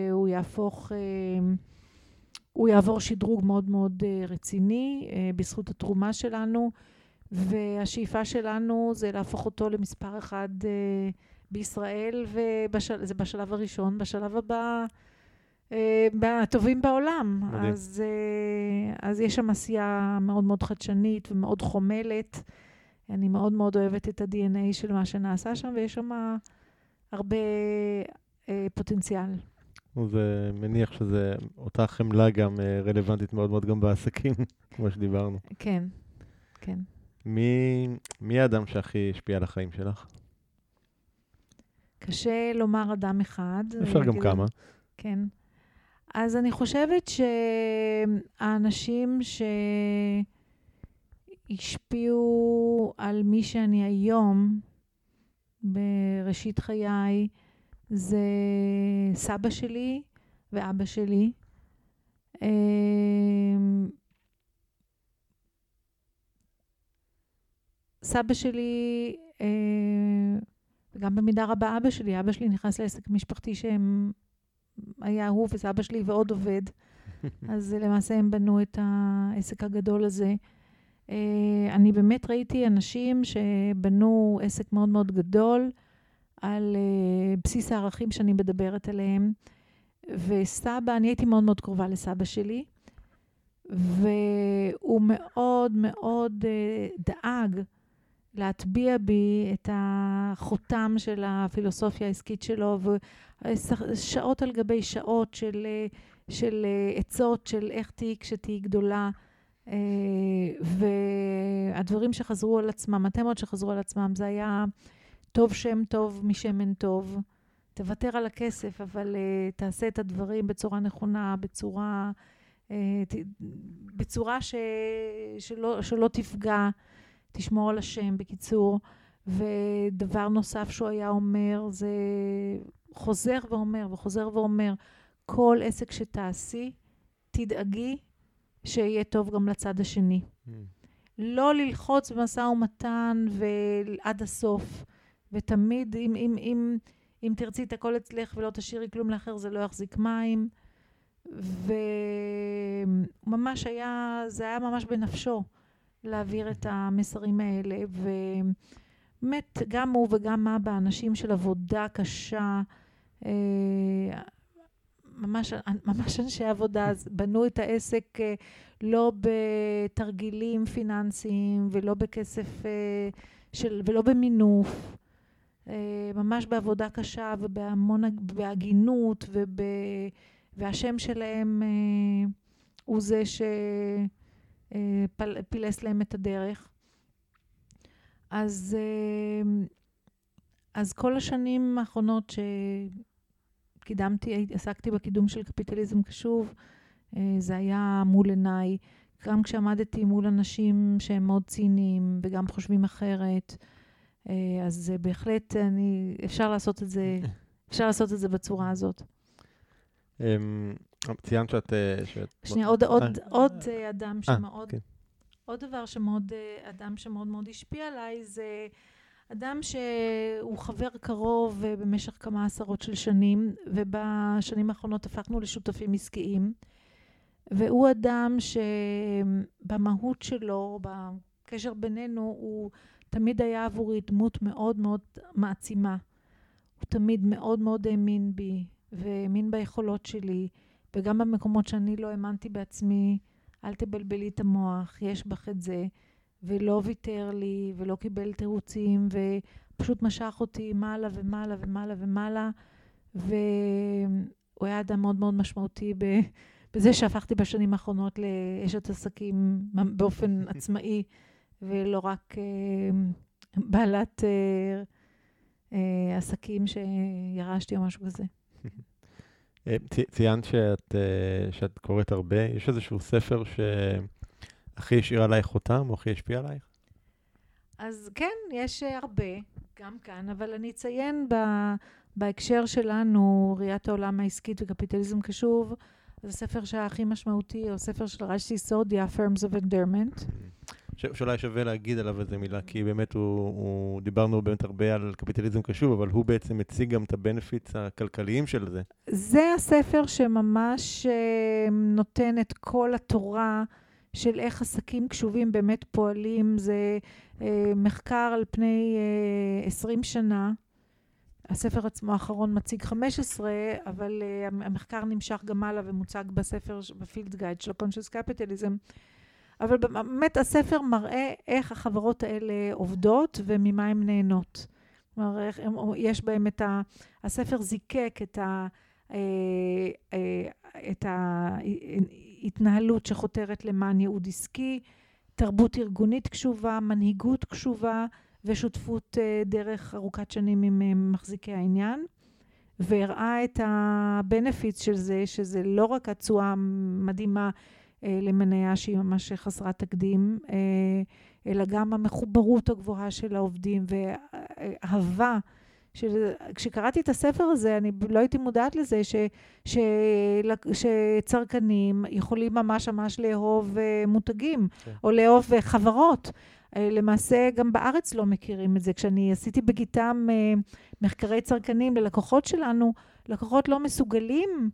הוא יעבור שדרוג מאוד מאוד רציני בזכות התרומה שלנו, והשאיפה שלנו זה להפוך אותו למספר 1 בישראל, וזה בשלב הראשון. בשלב הבא בטובים בעולם. אז יש שם עשייה מאוד מאוד חדשנית ומאוד חומלת. אני מאוד מאוד אוהבת את ה-DNA של מה שנעשה שם, ויש שם הרבה פוטנציאל. זה מניח שזה אותה חמלה גם רלוונטית מאוד מאוד גם בעסקים, כמו שדיברנו. כן, כן. מי האדם שהכי השפיע על החיים שלך? קשה לומר אדם אחד. אפשר גם כמה. כן. אז אני חושבת שהאנשים שהשפיעו על מי שאני היום, בראשית חיי, זה סבא שלי ואבא שלי. סבא שלי, גם במידה רבה אבא שלי נכנס לעסק משפחתי היה הוא וסבא שלי ועוד עובד. אז למעשה הם בנו את העסק הגדול הזה. אני באמת ראיתי אנשים שבנו עסק מאוד מאוד גדול, על בסיס הערכים שאני מדברת עליהם. וסבא, אני הייתי מאוד מאוד קרובה לסבא שלי, והוא מאוד מאוד דאג להטביע בי את החותם של הפילוסופיה העסקית שלו, ושעות על גבי שעות של עצות, של איך תהי כשתהי גדולה, והדברים שחזרו על עצמם, התמות שחזרו על עצמם, זה היה טוב שם טוב משמן טוב, תוותר על הכסף, אבל תעשה את הדברים בצורה נכונה, בצורה שלא תפגע, תשמור על השם, בקיצור. ודבר נוסף שהוא היה אומר, זה חוזר ואומר, כל עסק שתעשי, תדאגי שיהיה טוב גם לצד השני. לא ללחוץ במשא ומתן ועד הסוף, ותמיד אם תרצי את הכל אצלך ולא תשאירי כלום לאחר, זה לא יחזיק מים. וממש זה היה ממש בנפשו להעביר את המסרים האלה. ובאמת, גם הוא וגם אבא, אנשים של עבודה קשה, ממש אנשי עבודה, בנו את העסק לא בתרגילים פיננסיים ולא בכסף ולא במינוף, ממש בעבודה קשה ובהגינות, והשם שלהם הוא זה שפילס להם את הדרך. אז כל השנים האחרונות שקידמתי, עסקתי בקידום של קפיטליזם קשוב, זה היה מול עיניי, גם כשעמדתי מול אנשים שהם מאוד ציניים וגם חושבים אחרת, אז בהחלט אפשר לעשות את זה בצורה הזאת. ציינת שאת... שנייה, עוד אדם שמאוד... עוד דבר אדם שמאוד מאוד השפיע עליי, זה אדם שהוא חבר קרוב במשך כמה עשרות של שנים, ובשנים האחרונות הפכנו לשותפים עסקיים, והוא אדם שבמהות שלו, בקשר בינינו, הוא תמיד היה עבורי דמות מאוד מאוד מעצימה. הוא תמיד מאוד מאוד האמין בי, והאמין ביכולות שלי, וגם במקומות שאני לא האמנתי בעצמי, אל תבלבלי את המוח, יש בך את זה, ולא ויתר לי, ולא קיבל תירוצים, ופשוט משך אותי מעלה ומעלה ומעלה ומעלה, והוא היה אדם מאוד מאוד משמעותי בזה שהפכתי בשנים האחרונות לאשת עסקים באופן עצמאי, ולא רק בעלת עסקים שירשתי או משהו כזה. ציינת שאת קוראת הרבה. יש איזשהו ספר שהכי השאיר עלייך חותם או הכי השפיע עלייך? אז כן, יש הרבה, גם כאן, אבל אני אציין בהקשר שלנו, ראיית העולם העסקית וקפיטליזם קשוב, זה ספר שהכי משמעותי, או ספר של רש"י סודיה, Firms of Endearment. שאולי שווה להגיד עליו איזה מילה, כי באמת דיברנו באמת הרבה על קפיטליזם קשוב, אבל הוא בעצם מציג גם את הבנפיטס הכלכליים של זה. זה הספר שממש נותן את כל התורה של איך עסקים קשובים באמת פועלים. זה מחקר על פני 20 שנה. הספר עצמו האחרון מציג 15, אבל המחקר נמשך גם הלאה ומוצג בספר, בפילד גייד של ה-Conscious Capitalism. אבל באמת הספר מראה איך החברות האלה עובדות וממה הן נהנות. כלומר, יש בהם הספר זיקק את ההתנהלות שחותרת למען ייעוד עסקי, תרבות ארגונית קשובה, מנהיגות קשובה ושותפות דרך ארוכת שנים עם מחזיקי העניין. והראה את הבנפיטס של זה, שזה לא רק התשואה מדהימה למניה שהיא ממש חסרת תקדים, אלא גם המחוברות הגבוהה של העובדים והאהבה כשקראתי את הספר הזה, אני לא הייתי מודעת לזה שצרכנים יכולים ממש לאהוב מותגים, או לאהוב חברות. למעשה, גם בארץ לא מכירים את זה. כשאני עשיתי בגיטם מחקרי צרכנים ללקוחות שלנו, לקוחות לא מסוגלים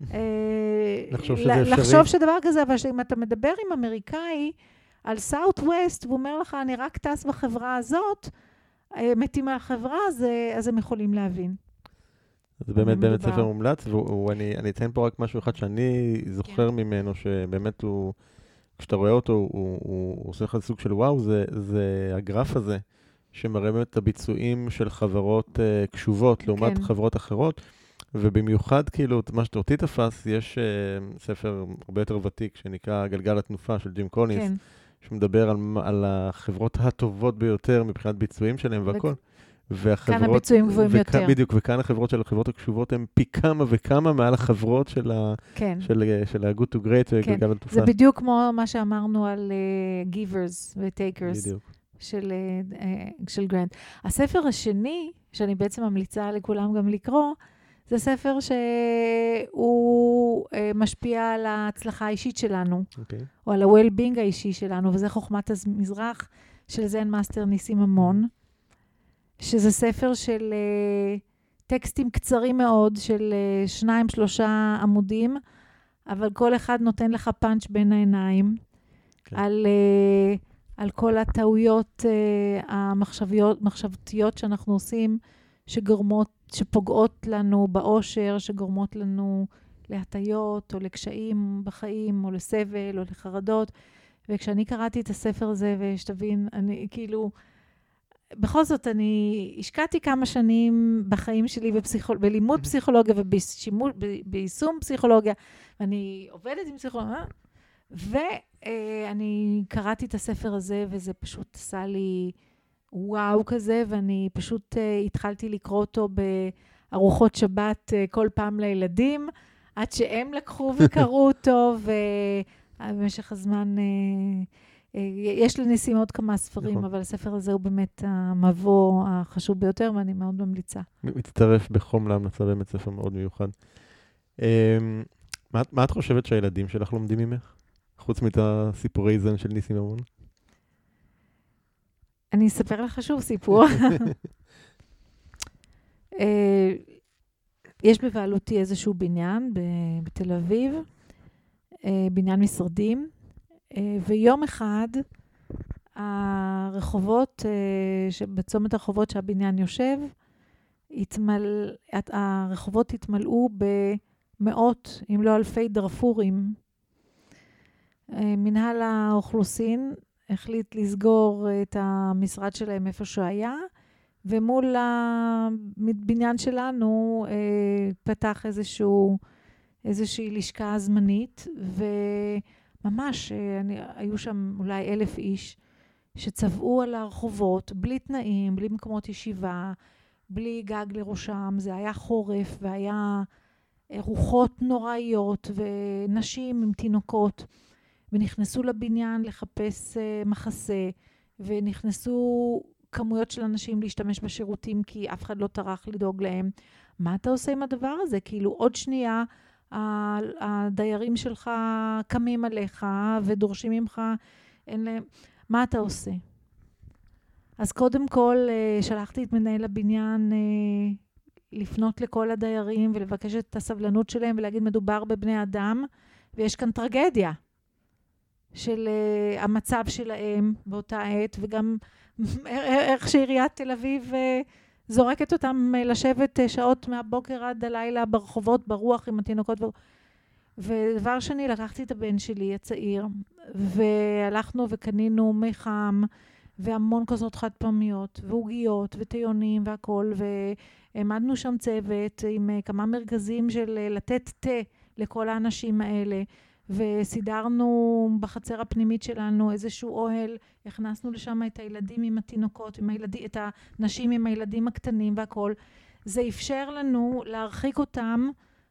לחשוב שדבר כזה, אבל אם אתה מדבר עם אמריקאי על סאוט-ווסט, והוא אומר לך, אני רק טס בחברה הזאת, מתים על החברה, אז הם יכולים להבין. זה באמת ספר מומלץ, ואני אציין פה רק משהו אחד שאני זוכר ממנו, שבאמת הוא, כשאתה רואה אותו, הוא עושה לך סוג של וואו, זה הגרף הזה, שמראה באמת את הביצועים של חברות קשובות, לעומת חברות אחרות, ובמיוחד, כאילו, מה שאותי תפס, יש ספר הרבה יותר ותיק, שנקרא גלגל התנופה של ג'ים קולינס, שמדבר על החברות הטובות ביותר מבחינת ביצועים שלהם והכל. כאן הביצועים גבוהים יותר. בדיוק, וכאן החברות של החברות הקשובות הן פי כמה וכמה מעל החברות של ה-Good to Great וגלגל התנופה. זה בדיוק כמו מה שאמרנו על Givers ו-Takers של גרנט. הספר השני, שאני בעצם ממליצה לכולם גם לקרוא, זה ספר שהוא משפיע על ההצלחה האישית שלנו, או על ה-well-being האישי שלנו, וזה חוכמת המזרח של זן מאסטר ניסים ממון, שזה ספר של טקסטים קצרים מאוד, של 2-3 עמודים, אבל כל אחד נותן לך פאנץ' בין העיניים, על כל הטעויות המחשבתיות שאנחנו עושים, שפוגעות לנו באושר, שגורמות לנו להטיות, או לקשיים בחיים, או לסבל, או לחרדות. וכשאני קראתי את הספר הזה, ושתבין, אני כאילו, בכל זאת, אני השקעתי כמה שנים בחיים שלי בלימוד פסיכולוגיה, וביישום פסיכולוגיה, ואני עובדת עם פסיכולוגיה, ואני קראתי את הספר הזה, וזה פשוט עשה לי וואו כזה, ואני פשוט התחלתי לקרוא אותו בארוחות שבת כל פעם לילדים, עד שהם לקחו וקראו אותו, ובמשך הזמן יש לניסים עוד כמה ספרים, אבל הספר הזה הוא באמת המבוא החשוב ביותר, ואני מאוד ממליצה. מצטרף בחום להמלצה, באמת ספר מאוד מיוחד. מה את חושבת שהילדים שלך לומדים ממך? חוץ מהסיפורי זן של ניסים ממון? אני אספר לך שוב סיפור. יש בבעלותי איזשהו בניין בתל אביב, בניין משרדים, ויום אחד הרחובות, בצומת הרחובות שהבניין יושב, הרחובות התמלאו במאות, אם לא אלפי דרפורים. מנהל האוכלוסין החליט לסגור את המשרד שלהם איפה שהיה, ומול הבניין שלנו פתח איזושהי לשכה זמנית, וממש היו שם אולי 1,000 איש שצבעו על הרחובות, בלי תנאים, בלי מקומות ישיבה, בלי גג לראשם. זה היה חורף, והיה רוחות נוראיות, ונשים עם תינוקות, ונכנסו לבניין לחפש מחסה, ונכנסו כמויות של אנשים להשתמש בשירותים, כי אף אחד לא טרח לדאוג להם. מה אתה עושה עם הדבר הזה? כאילו עוד שנייה הדיירים שלך קמים עליך ודורשים ממך, אין להם, מה אתה עושה? אז קודם כל שלחתי את מנהל הבניין לפנות לכל הדיירים ולבקש את הסבלנות שלהם ולהגיד מדובר בבני אדם, ויש כאן טרגדיה של המצב שלהם באותה עת, וגם איך שעיריית תל אביב זורקת אותם לשבת שעות מהבוקר עד הלילה ברחובות, ברוח עם התינוקות. ודבר שני, לקחתי את הבן שלי הצעיר, והלכנו וקנינו מחם, והמון כזאת חד פעמיות, ועוגיות, וטיונים והכל, והעמדנו שם צוות עם כמה מרכזים של לתת תה לכל האנשים האלה, וסידרנו בחצר הפנימית שלנו איזשהו אוהל, הכנסנו לשם את הילדים עם התינוקות, את הנשים עם הילדים הקטנים והכל. זה אפשר לנו להרחיק אותם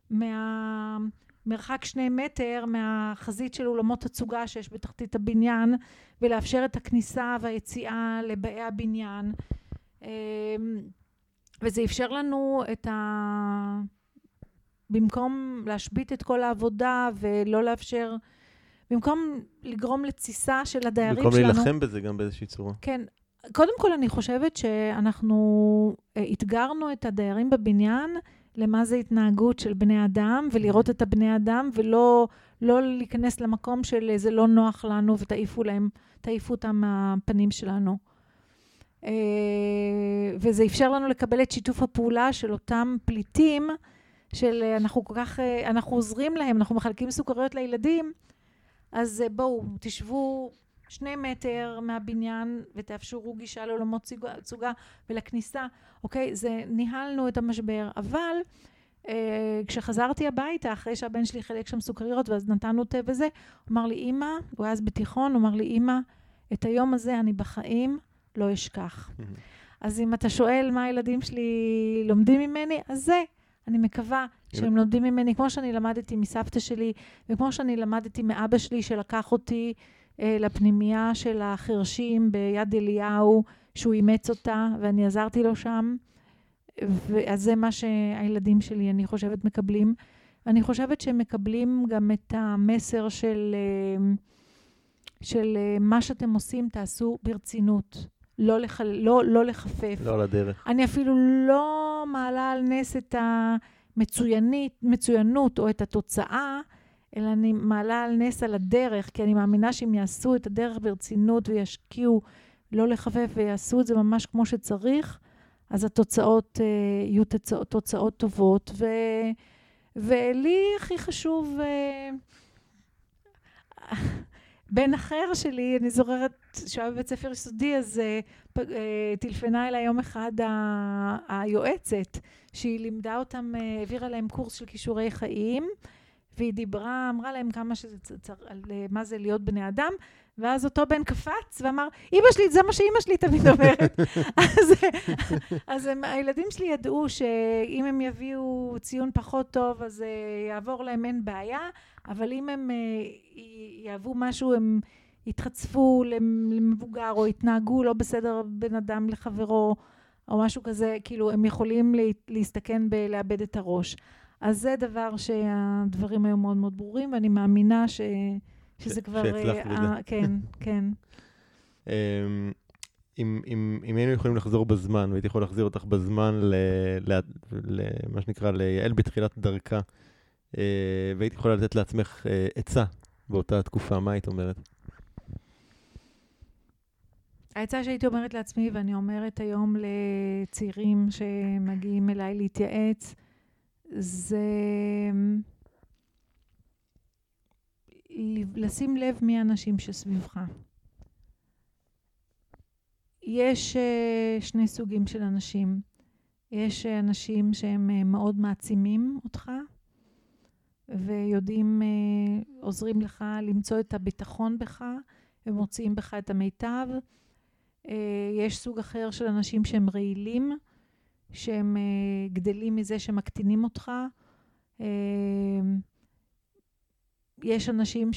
מרחק 2 מטר מהחזית של אולמות הצוגה שיש בתחתית הבניין, ולאפשר את הכניסה והיציאה לבאי הבניין. וזה אפשר לנו במקום להשבית את כל העבודה ולא לאפשר, במקום לגרום לתסיסה של הדיירים שלנו. במקום להילחם בזה גם באיזושהי צורה. כן. קודם כל אני חושבת שאנחנו התגרנו את הדיירים בבניין למה זה התנהגות של בני אדם, ולראות את הבני אדם, ולא להיכנס למקום של זה לא נוח לנו, ותעיפו אותם מהפנים שלנו. וזה אפשר לנו לקבל את שיתוף הפעולה של אותם פליטים, אנחנו עוזרים להם, אנחנו מחלקים סוכריות לילדים, אז בואו, תשבו 2 מטר מהבניין ותאפשרו גישה לעולמות צוגה ולכניסה, אוקיי? זה ניהלנו את המשבר, אבל כשחזרתי הביתה, אחרי שהבן שלי חילק שם סוכריות ואז נתנו תה וזה, הוא אמר לי, אמא, הוא היה אז בתיכון, הוא אמר לי, אמא, את היום הזה אני בחיים לא אשכח. אז אם אתה שואל מה הילדים שלי לומדים ממני, אז זה, אני מקווה שהם לומדים ממני, כמו שאני למדתי מסבתא שלי, וכמו שאני למדתי מאבא שלי שלקח אותי לפנימייה של החרשים ביד אליהו, שהוא אימץ אותה, ואני עזרתי לו שם, אז זה מה שהילדים שלי, אני חושבת, מקבלים. אני חושבת שהם מקבלים גם את המסר של מה שאתם עושים, תעשו ברצינות. לא לחפף. לא לדרך. אני אפילו לא מעלה על נס את המצוינות או את התוצאה, אלא אני מעלה על נס על הדרך, כי אני מאמינה שהם יעשו את הדרך ברצינות וישקיעו לא לחפף ויעשו את זה ממש כמו שצריך, אז התוצאות יהיו תוצאות טובות. ולי הכי חשוב, בן אחר שלי, אני זוכרת שהיה בבית ספר יסודי, אז טלפנה אליי יום אחד היועצת, שהיא לימדה אותם, העבירה להם קורס של כישורי חיים, והיא אמרה להם מה זה להיות בני אדם, ואז אותו בן קפץ ואמר, אמא שלי, זה מה שאמא שלי תמיד אומרת. אז הילדים שלי ידעו שאם הם יביאו ציון פחות טוב, אז יעבור להם אין בעיה, אבל אם הם יאהבו משהו, הם יתחצפו למבוגר, או יתנהגו לא בסדר בן אדם לחברו, או משהו כזה, כאילו הם יכולים להסתכן בלאבד את הראש. אז זה דבר שהדברים היו מאוד מאוד ברורים, ואני מאמינה שזה כבר... שהצלחת בזה. כן, כן. אם היינו יכולים לחזור בזמן, והייתי יכול להחזיר אותך בזמן למה שנקרא, ליעל בתחילת דרכה, והייתי יכולה לתת לעצמך עצה באותה תקופה, מה היית אומרת? העצה שהייתי אומרת לעצמי, ואני אומרת היום לצעירים שמגיעים אליי להתייעץ, זה לשים לב מי האנשים שסביבך. יש 2 סוגים של אנשים. יש אנשים שהם מאוד מעצימים אותך, ויודעים, עוזרים לך למצוא את הביטחון בך, ומוציאים בך את המיטב. יש סוג אחר של אנשים שהם רעילים, שהם גדלים מזה שמקטינים אותך. יש אנשים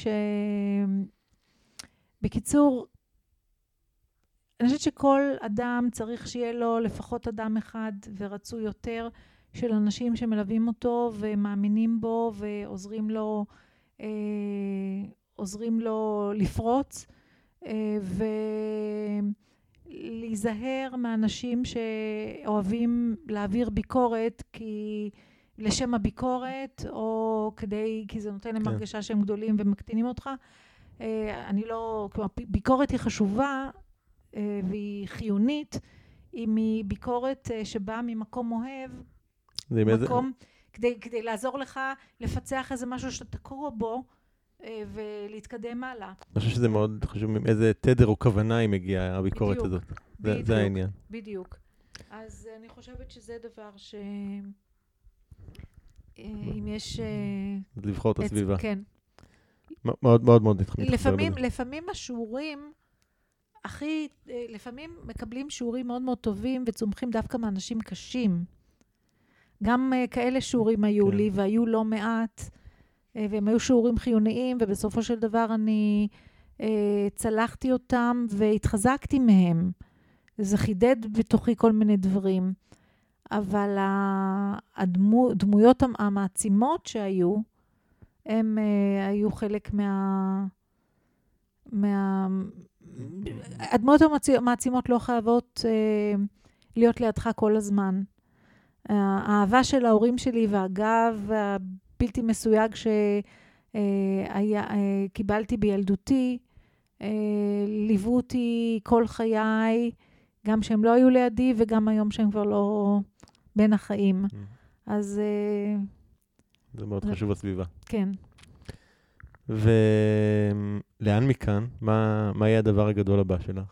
בקיצור, אני חושבת שכל אדם צריך שיהיה לו לפחות אדם אחד ורצוי יותר של אנשים שמלווים אותו ומאמינים בו ועוזרים לו לפרוץ, ולהיזהר מאנשים שאוהבים להעביר ביקורת לשם הביקורת, או כי זה נותן להם הרגשה שהם גדולים ומקטינים אותך. ביקורת היא חשובה והיא חיונית, אם היא ביקורת שבאה ממקום אוהב, כדי לעזור לך לפצח איזה משהו שאתה תקוע בו, ולהתקדם הלאה. אני חושב שזה מאוד חשוב, איזה תדר או כוונה היא מגיעה, הביקורת הזאת. זה העניין. בדיוק. אז אני חושבת שזה דבר אם יש... לבחור את הסביבה. כן. מאוד מאוד מאוד לפעמים השיעורים לפעמים מקבלים שיעורים מאוד מאוד טובים וצומחים דווקא מאנשים קשים. גם כאלה שיעורים היו לי והיו לא מעט, והם היו שיעורים חיוניים, ובסופו של דבר אני צלחתי אותם והתחזקתי מהם. זה חידד בתוכי כל מיני דברים. אבל הדמויות המעצימות שהיו, הם היו חלק הדמויות המעצימות לא חייבות להיות לידך כל הזמן. האהבה של ההורים שלי והגב הבלתי מסויג שקיבלתי בילדותי, ליוו אותי כל חיי, גם שהם לא היו לידי וגם היום שהם כבר לא בין החיים. אז זה מאוד חשוב בסביבה. כן. ולאן מכאן? מה יהיה הדבר הגדול הבא שלך?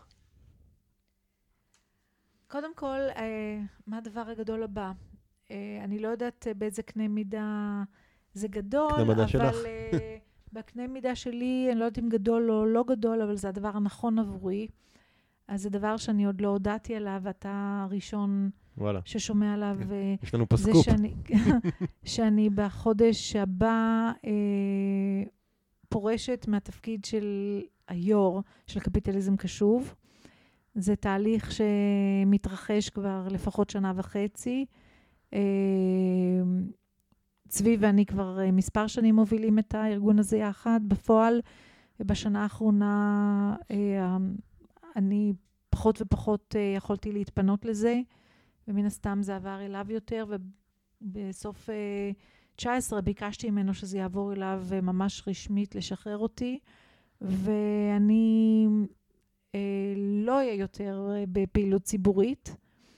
קודם כל, מה הדבר הגדול הבא? אני לא יודעת באיזה קנה מידה זה גדול, אבל בקנה מידה שלי, אני לא יודעת אם גדול או לא גדול, אבל זה הדבר הנכון עבורי. אז זה דבר שאני עוד לא הודעתי עליו, ואתה הראשון ששומע עליו. יש לנו פה סקופ. שאני בחודש הבא פורשת מהתפקיד של היו"ר של קפיטליזם קשוב. זה תהליך שמתרחש כבר לפחות 1.5 שנה. צבי ואני כבר מספר שנים מובילים את הארגון הזה יחד. בפועל, בשנה האחרונה אני פחות ופחות יכולתי להתפנות לזה, ומן הסתם זה עבר אליו יותר, ובסוף 19 ביקשתי ממנו שזה יעבור אליו ממש רשמית לשחרר אותי, ואני לא אהיה יותר בפעילות ציבורית,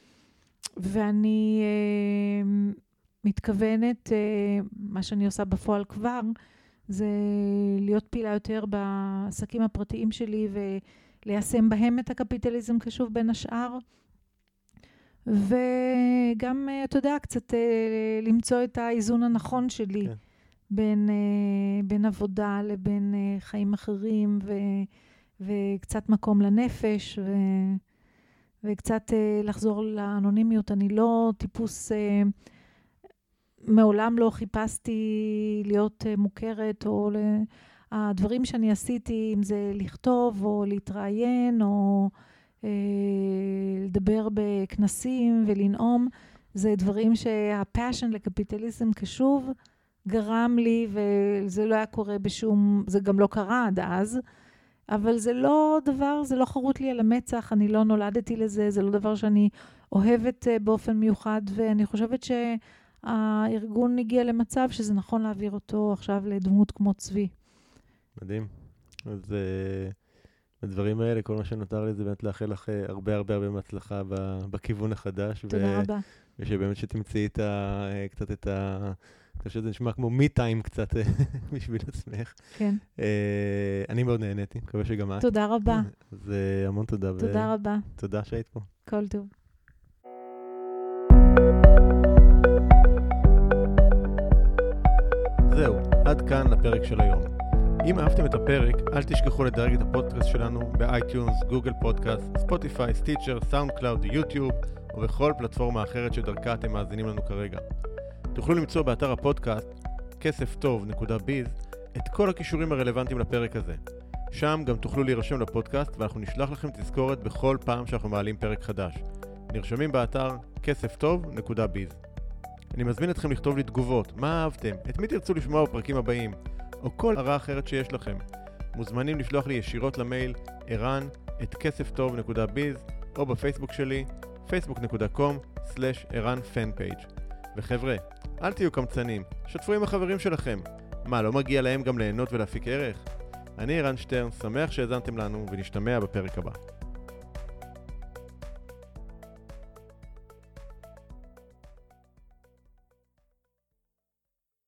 ואני מתכוונת, מה שאני עושה בפועל כבר, זה להיות פעילה יותר בעסקים הפרטיים שלי, וליישם בהם את הקפיטליזם קשוב בין השאר, וגם, אתה יודע, קצת למצוא את האיזון הנכון שלי, כן. בין עבודה לבין חיים אחרים, וקצת מקום לנפש, וקצת לחזור לאנונימיות. אני לא טיפוס, מעולם לא חיפשתי להיות מוכרת, או הדברים שאני עשיתי, אם זה לכתוב או להתראיין, או לדבר בכנסים ולנאום, זה דברים שהפאשן לקפיטליזם קשוב גרם לי, וזה לא היה קורה בשום, זה גם לא קרה עד אז, אבל זה לא דבר, זה לא חרוט לי על המצח, אני לא נולדתי לזה, זה לא דבר שאני אוהבת באופן מיוחד, ואני חושבת שהארגון הגיע למצב שזה נכון להעביר אותו עכשיו לדמות כמו צבי. מדהים. אז הדברים האלה, כל מה שנותר לי זה באמת לאחל לך הרבה הרבה הרבה מצלחה בכיוון החדש. תודה רבה. ושבאמת שתמצאי קצת את ה... אני חושב שזה נשמע כמו מי-טיים קצת בשביל עצמך. כן. אני מאוד נהניתי, מקווה שגם את. תודה רבה. אז המון תודה. תודה רבה. תודה שהיית פה. כל טוב. זהו, עד כאן לפרק של היום. אם אהבתם את הפרק, אל תשכחו לדרג את הפודקאסט שלנו באייטיונס, גוגל פודקאסט, ספוטיפיי, סטיצ'ר, סאונד קלאוד, יוטיוב, ובכל פלטפורמה אחרת שדרכה אתם מאזינים לנו כרגע. תוכלו למצוא באתר הפודקאסט, keseftov.biz, את כל הכישורים הרלוונטיים לפרק הזה. שם גם תוכלו להירשם לפודקאסט, ואנחנו נשלח לכם תזכורת בכל פעם שאנחנו מעלים פרק חדש. נרשמים באתר keseftov.biz. אני מזמין אתכם לכתוב לי תגובות, מה אהבתם, את מי תרצו לשמוע בפרקים הבאים, או כל הערה אחרת שיש לכם. מוזמנים לשלוח לי ישירות למייל eran@keseftov.biz, או בפייסבוק שלי, facebook.com/eranfanpage. וחבר'ה, אל תהיו קמצנים, שתפו עם החברים שלכם. מה, לא מגיע להם גם ליהנות ולהפיק ערך? אני ערן שטרן, שמח שהאזנתם לנו, ונשתמע בפרק הבא.